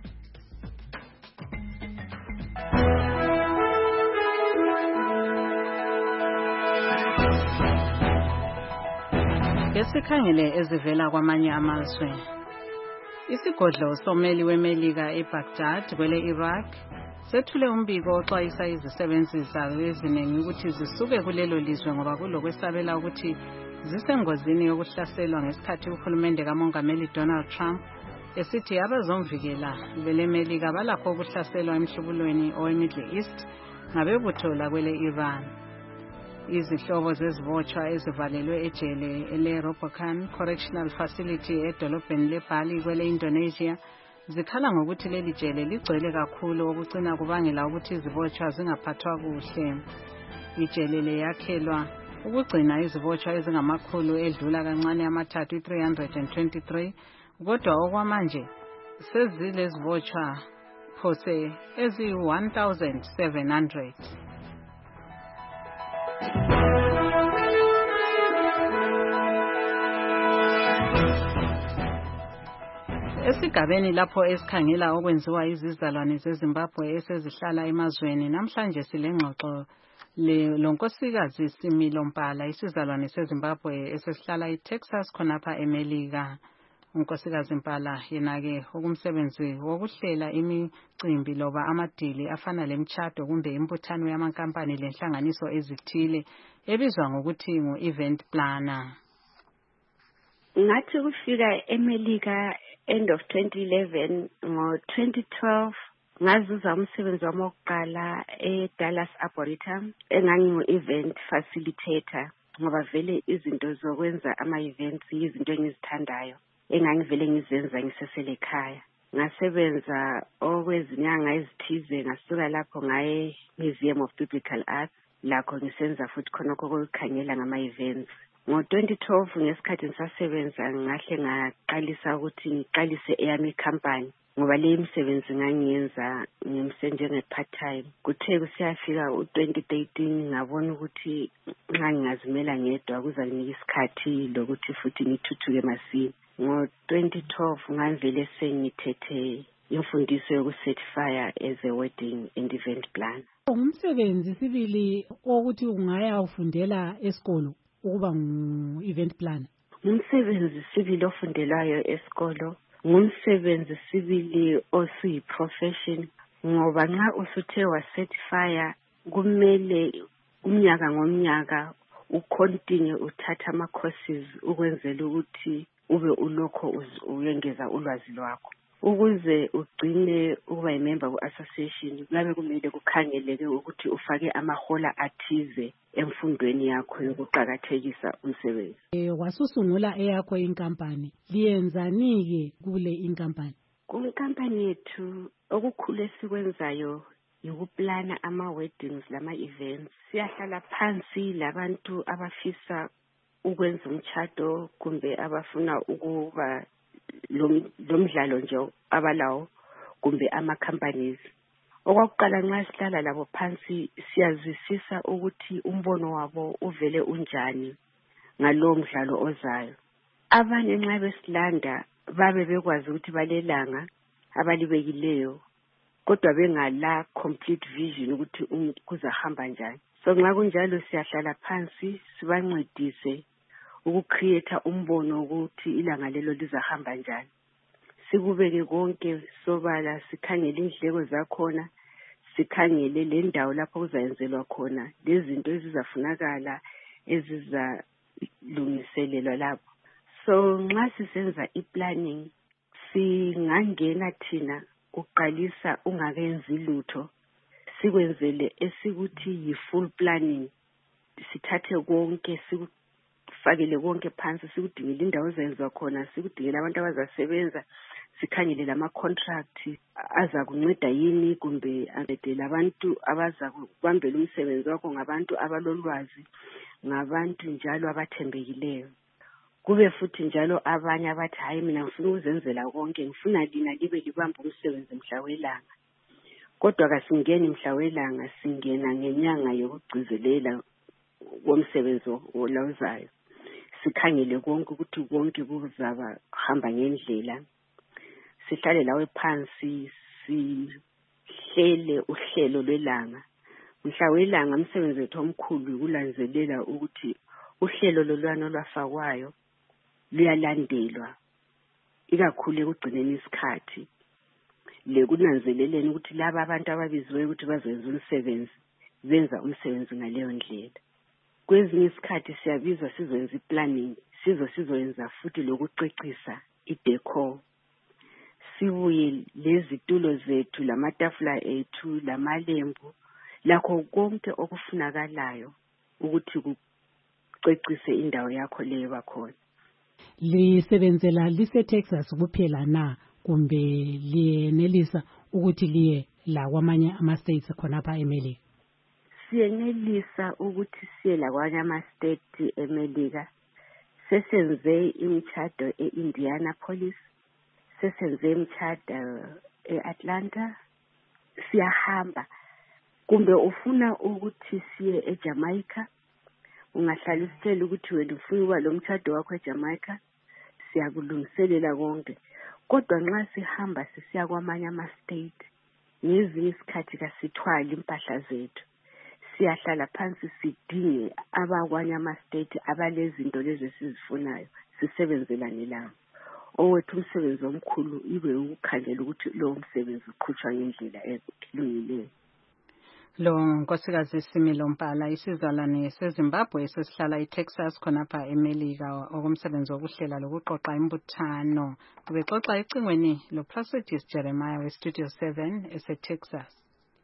Esikhangele ezivela kwamanye amazwe. Isigodlo someli weMelika eBaghdad kwele Iraq sethule umbiko oxwayisa izisebenzi zayo eziningi ukuthi zisuke kulelo lizwe ngoba kulokwesabela ukuthi zisengozini yokuhlaselwa ngesikhathi uhulumende kamongameli Donald Trump esithi abazomvikela beleMelika balakho ukuhlaselwa emhlubulweni oweMiddle East ngabebutho lakwele Iran. Izihlobo zezibotshwa ezivalelwe ejele ele-Robocan Correctional Facility edolobheni leBali kwele Indonesia zikhala ngokuthi leli jele ligcwele kakhulu okucina kubangela ukuthi izibotshwa zingaphathwa kuhle. Ijele leyakhelwa ukugcina izibotshwa ezingamakhulu edlula kancane amathathu 323 kodwa okwamanje sezilezibotshwa phose ezi-1700. Esigabeni lapho esikhangela okwenziwa izizalwane zeZimbabwe esezihlala emazweni namhlanje silengxoxo lonkosikazi Similo Mpala isizalwane seZimbabwe esesihlala eTexas khonapha eMelika. Unkosikazi Mpala yena-ke okumsebenzi wokuhlela imicimbi loba amadili afana lemtshado kumbe imbuthano yamankampani lenhlanganiso ezithile ebizwa ngokuthi ngu-event planner. Ngathi kufika eMelika end of 2011 ngo-2012 ngazuza umsebenzi wami wokuqala eDallas Arboretum engangingu-event facilitator ngoba vele izinto zokwenza ama-events yizinto engizithandayo engangivele ngizenza ngisesele ekhaya. Ngasebenza okwezinyanga ezithize ngasuka lapho ngaye Museum of Biblical Arts lakho ngisenza futhi khonokho kokukhangela ngama-events. Ngo-2012 ngesikhathi ngisasebenza ngahle ngaqalisa ukuthi ngiqalise eyami company ngoba le imisebenzi ngangiyenza njenge-part time. Kuthe kusiyafika u-2013 ngabona ukuthi nxa ngingazimela ngedwa kuzanginika isikhathi lokuthi futhi ngithuthuke masinya. Ngo-2012 ngavele sengithethe imfundiso yokucertifya as a wedding and event plan. Ngumsebenzi sibili ukuthi ungaya ufundela esikolo ukuba ngu-event plan. Ngumsebenzi sibili ofundelwayo esikolo, ngumsebenzi sibili osuyi-profession ngoba nxa usuthe wacertifya kumele umnyaka ngomnyaka ucontinue uthatha ama-courses ukwenzela ukuthi ube ulokho uyengeza ulwazi lwakho. ukuze ugcine ukuba yimember ku-association kuyabe kumele kukhangeleke ukuthi ufake amahola athize emfundweni yakho yokuqakathekisa umsebenzi. Wasusungula eyakho inkampani, liyenzani-ke kule inkampani? Kunkampani yethu okukhulu esikwenzayo yokuplana ama-weddings lama-events. Siyahlala phansi labantu abafisa ukwenza umtshado kumbe abafuna ukuba lomdlalo nje abalawo kumbe ama-companies. Okwakuqala nxa sihlala labo phansi siyazwisisa ukuthi umbono wabo uvele unjani ngalowo mdlalo ozayo. Abanye nxa besilanda babe bekwazi ukuthi balelanga abalibekileyo kodwa bengala complete vision ukuthi kuzahamba njani. So nxa kunjalo siyahlala phansi sibancedise ukucreate umbono ukuthi ilanga lelo lizahamba njani. Sikubeke konke sobala, sikhangele indleko zakhona, sikhangele le ndawo lapho kuzayenzelwa khona, lezinto ezizafunakala ezizalungiselelwa lapho. So nxa sisenza i-planning singangena thina uqalisa ungakenzi lutho, sikwenzele esikuthi yi-full planning. Sithathe konke sikufakele konke phansi, sikudingele indawo ezenziwa khona, sikudingele abantu abazasebenza, sikhangele lama-contract azakunceda yini kumbe ancedele abantu abazakubambela umsebenzi wakho, ngabantu abalolwazi, ngabantu njalo abathembekileyo. Kube futhi njalo abanye abathi hayi mina ngifuna ukuzenzela konke, ngifuna lina libe libamba umsebenzi mhla welanga. Kodwa kasingeni mhla welanga, singena ngenyanga yokugcizelela komsebenzi olazayo. Sikhangele konke ukuthi konke kuzaba hamba ngendlela. Sihlale lawe phansi sihlele uhlelo lwelanga. Mhla welanga umsebenzi wethu omkhulu ukulanzelela ukuthi uhlelo lolwana olwafakwayo luyalandelwa, ikakhulu ekugcineni isikhathi lekunanzeleleni ukuthi laba abantu ababiziweyo ukuthi bazenza umsebenzi benza umsebenzi ngaleyo ndlela. Kwezinye isikhathi siyabizwa sizoyenza i-planning, sizoyenza futhi lokucecisa i-decor. Sibuye lezitulo zethu, lamatafula ethu, lamalembu, lakho konke okufunakalayo ukuthi kucecise indawo yakho leyo bakhona. Lisebenzela lise-Texas kuphela na kumbe liyenelisa ukuthi liye la kwamanye ama-states khonapha eMelika? Siyenelisa ukuthi siye la kwamanye ama-state eMelika. Sesenze imtshado e-Indianapolis, sesenze imtshado e-Atlanta. Siyahamba. Kumbe ufuna ukuthi siye eJamaica, ungahlala usitshela ukuthi wena ufuna ukuba lo mtshado wakho eJamaica, siyakulungiselela konke. Kodwa nxa sihamba sisiya kwamanye ama-state, ngezinye isikhathi kasithwali impahla zethu. Siyahlala phansi sidinge abakwanye ama-state abalezinto lezi esizifunayo, sisebenzelane labo. Owethu umsebenzi omkhulu ibe ukukhangela ukuthi lowo msebenzi uqhutshwa ngendlela elungileyo. Lo nkosikazi Similo Mpala, isizalwane seZimbabwe esesihlala eTexas khonapha eMelika, okumsebenzi wokuhlela lokuqoqa imbuthano. Ubexoxa ecingweni loPlacidius Jeremiah weStudio 7 eseTexas.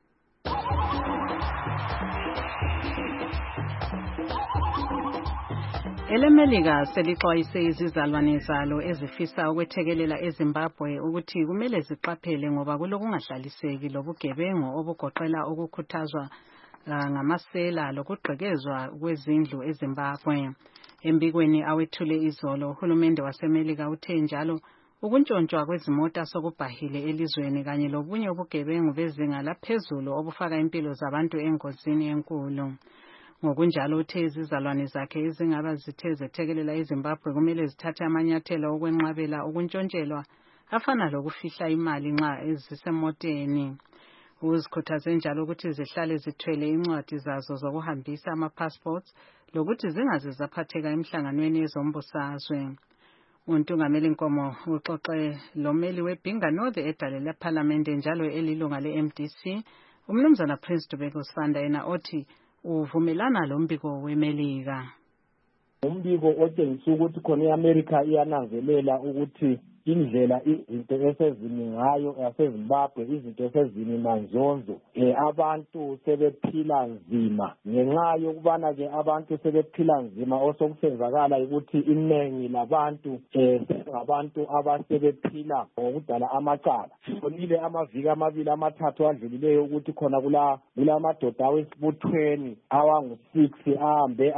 EleMelika selixwayise izizalwane zalo ezifisa ukwethekelela eZimbabwe ukuthi kumele ziqaphele ngoba kulokungahlaliseki lobugebengu obugoqela ukukhuthazwa ngamasela lokugqekezwa kwezindlu eZimbabwe. Embikweni awethule izolo, uhulumende waseMelika uthe njalo ukuntshontshwa kwezimota sokubhahile elizweni kanye lobunye ubugebengu bezinga laphezulu obufaka impilo zabantu engozini enkulu. Ngokunjalo uthe izizalwane zakhe ezingaba zithe zethekelela eZimbabwe kumele zithathe amanyathelo okwenqabela ukuntshontshelwa afana lokufihla imali nxa ezisemoteni. Uzikhuthaze njalo ukuthi zihlale zithwele incwadi zazo zokuhambisa ama-passports lokuthi zingaze zaphatheka emhlanganweni yezombusazwe. Untungameli Nkomo uxoxe lomeli weBhinga North edale lePhalamende njalo elilunga le-MDC, umnumzana Prince Dubeko Sifanda, yena othi uvumelana lombiko weMelika. Umbiko otshengisa ukuthi khona iAmerica iyananzelela ukuthi indlela izinto esezimi ngayo yaseZimbabwe izinto esezimi manzonzo abantu sebephila nzima ngenxa yokubana ke abantu sebephila nzima osokusenzakala ukuthi inengi labantu ngabantu abasebephila ngokudala amacala sibonile amaviki amabili amathathu adlulileyo ukuthi khona kulamadoda awesibuthweni awangu-6 ahambe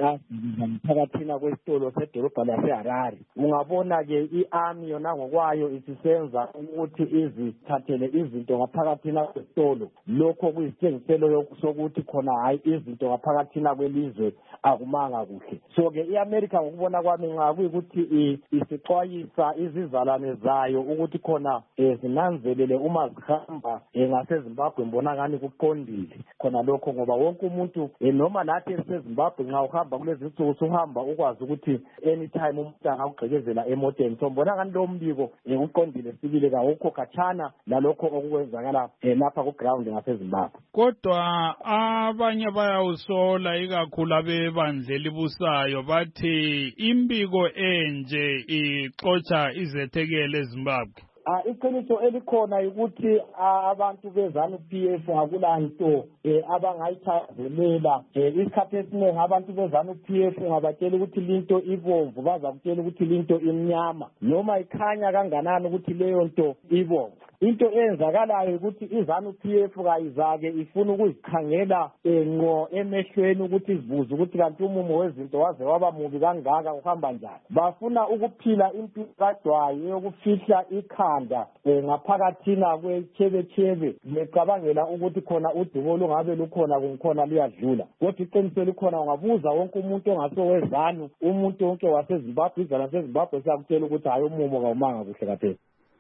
phakathina kwesitolo sedolobha laseHarare. Ungabona-ke i-army yona ngokwayo isisenza ukuthi izithathele izinto ngaphakathina kwesitolo lokho kuyisitshengiselo sokuthi khona hayi izinto ngaphakathina kwelizwe akumanga kuhle. So-ke i-America ngokubona kwami nxa kuyikuthi isixwayisa izizalwane zayo ukuthi khona zinanzelele uma zihamba ngaseZimbabwe mbonakani kuqondile khona lokho ngoba wonke umuntu noma lathi eseZimbabwe nxa uhamba kulezi insuku suhamba ukwazi ukuthi anytime umuntu angakugqekezela emoteni so mbonakani lo mbiko uqondile sibile kawukho khatshana lalokho okukwenzakala lapha ku-ground ngaseZimbabwe. Kodwa abanye bayawusola ikakhulu abebandla elibusayo bathi imbiko enje ixotsha izethekeli eZimbabwe. Iqiniso elikhona ukuthi abantu beZANU-PF akulanto abangayithazelela isikhathi esiningi abantu beZANU-PF ngabatshela ukuthi linto ibomvu bazakutshela ukuthi linto imnyama noma ikhanya kanganani ukuthi leyo nto ibomvu. Into eyenzakalayo ukuthi iZANU-PF kayizake ifuna ukuzikhangela ngqo emehlweni ukuthi izibuze ukuthi kanti umumo wezinto waze waba mubi kangaka uhamba njani. Bafuna ukuphila impilo kadwayo yokufihla ikhanda ngaphakathina kwechebechebe becabangela ukuthi khona udubo lungabe lukhona kungikhona luyadlula. Kodwa iqiniso likhona ungabuza wonke umuntu ongasowezanu umuntu wonke waseZimbabwe izizalwane zaseZimbabwe siyakutshela ukuthi hayi umumo kawumanga kuhle kaphela.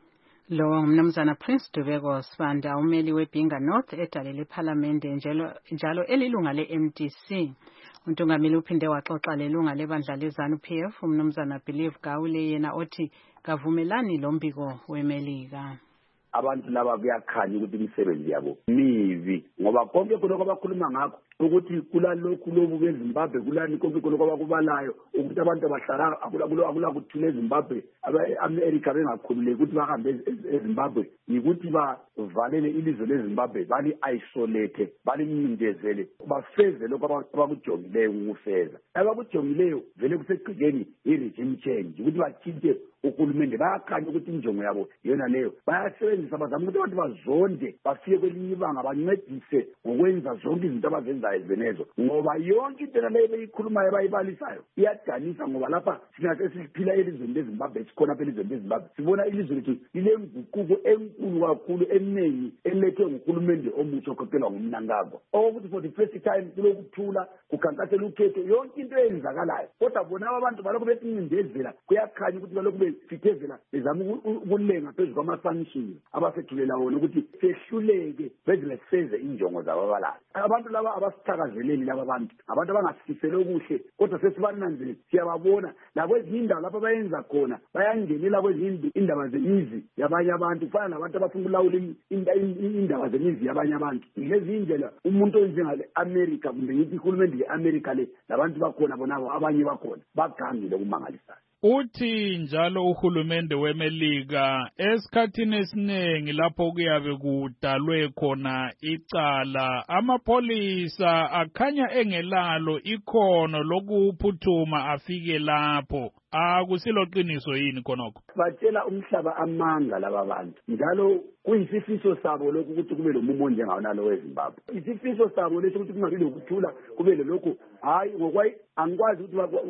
Lo mnumzana Prince Dubeko Sibanda umeli weBhinga North edale lePhalamende njalo elilunga leMDC. Untungameli uphinde waxoxa lelunga lebandla leZANU-PF umnumzana Believe Gawule yena othi kavumelani lo mbiko weMelika. Abantu laba kuyakhanya ukuthi imisebenzi yabo mivi ngoba konke khonoko abakhuluma ngakho ukuthi kulalokhu lobu beZimbabwe kulani konke khonoko abakubalayo ukuthi abantu abahlala akula kuthula eZimbabwe abe-America bengakhululeki ukuthi bahambe eZimbabwe yikuthi bavalele ilizwe leZimbabwe bali-isolate balimindezele bafeze lokhu abakujongileyo ukufeza abakujongileyo vele kusegcikeni i-regime change ukuthi batshintshe uhulumende bayakhanya ukuthi injongo yabo yona leyo bayasebenzisa bazama ukuthi abantu bazonde bafike kwelinye ibanga bancedise ngokwenza zonke izinto abazenzayo ezenezo ngoba yonke into leyo beyikhulumayo bayibalisayo iyadanisa ngoba lapha thina sesiphila elizweni leZimbabwe sikhona apha elizweni leZimbabwe sibona ilizwe lethu lilenguquko enkulu kakhulu eningi elethwe nguhulumende omutsha okhokhelwa nguMnangagwa okuthi for the first time kulokuthula kukhankasela ukhetho yonke into eyenzakalayo kodwa bona abantu balokhu besincindezela kuyakhanya ukuthi balokhu sithezela bezama ukulenga phezu kwama-sanctions abasethulela wona ukuthi sehluleke bezile sifeze injongo zabo abalayo. Abantu laba abasithakazeleli laba abantu abantu abangasifisele okuhle kodwa sesibananzele siyababona lakwezinye indawo lapho abayenza khona bayangenela kwezinye indaba zemizi yabanye abantu kufana nabantu abafuna ukulawula indaba zemizi yabanye abantu. Lezi indlela umuntu onjengale-America kumbe ngithi ihulumende le-America le labantu bakhona bonabo abanye bakhona bagangile kumangalisayo. Uthi njalo uhulumende weMelika esikhathini esiningi lapho kuyabe kudalwe khona icala amapolisa akhanya engelalo ikhono lokuphuthuma afike lapho akusilo qiniso yini khonokho batshela umhlaba amanga laba bantu njalo kuyisifiso sabo lokhu ukuthi kube lomumo onjengawo nalo weZimbabwe isifiso sabo leso ukuthi kungabi lokuthula kube lokho hayi ngokwayi angikwazi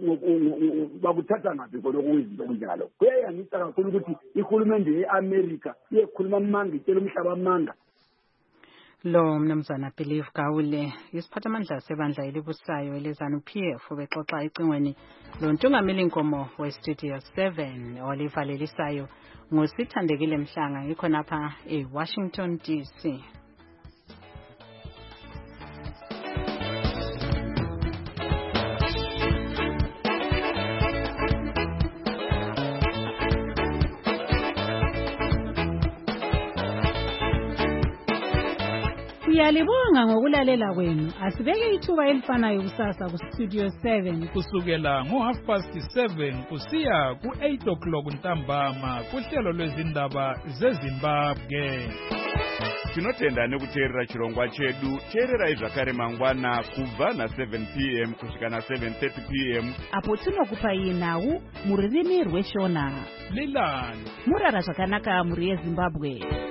ukuthi bakuthatha ngaphi khonokho izinto kunjalo kuyayangisa kakhulu ukuthi ihulumende ye-America iyekhuluma amanga itshela umhlaba amanga. Lo mnumzana Believe Gawule isiphathamandla sebandla elibusayo eleZANU-PF bexoxa ecingweni lo ntungameli inkomo weStudio 7 olivalelisayo ngosithandekile Mhlanga ikhonapha eWashington DC. Siyalibonga ngokulalela kwenu. Asibeke ithuba elifanayo kusasa kuStudio 7 kusukela ngo7:30 kusiya ku8 ntambama kuhlelo lwezindaba zeZimbabwe. Tinotenda nekuteerera chirongwa chedu. Teererai zvakare mangwana kubva na7 p.m. kusvika na7:30 p.m. apo tinokupai nhau mururimi rweshona. Lilani Murara zvakanaka muri yeZimbabwe.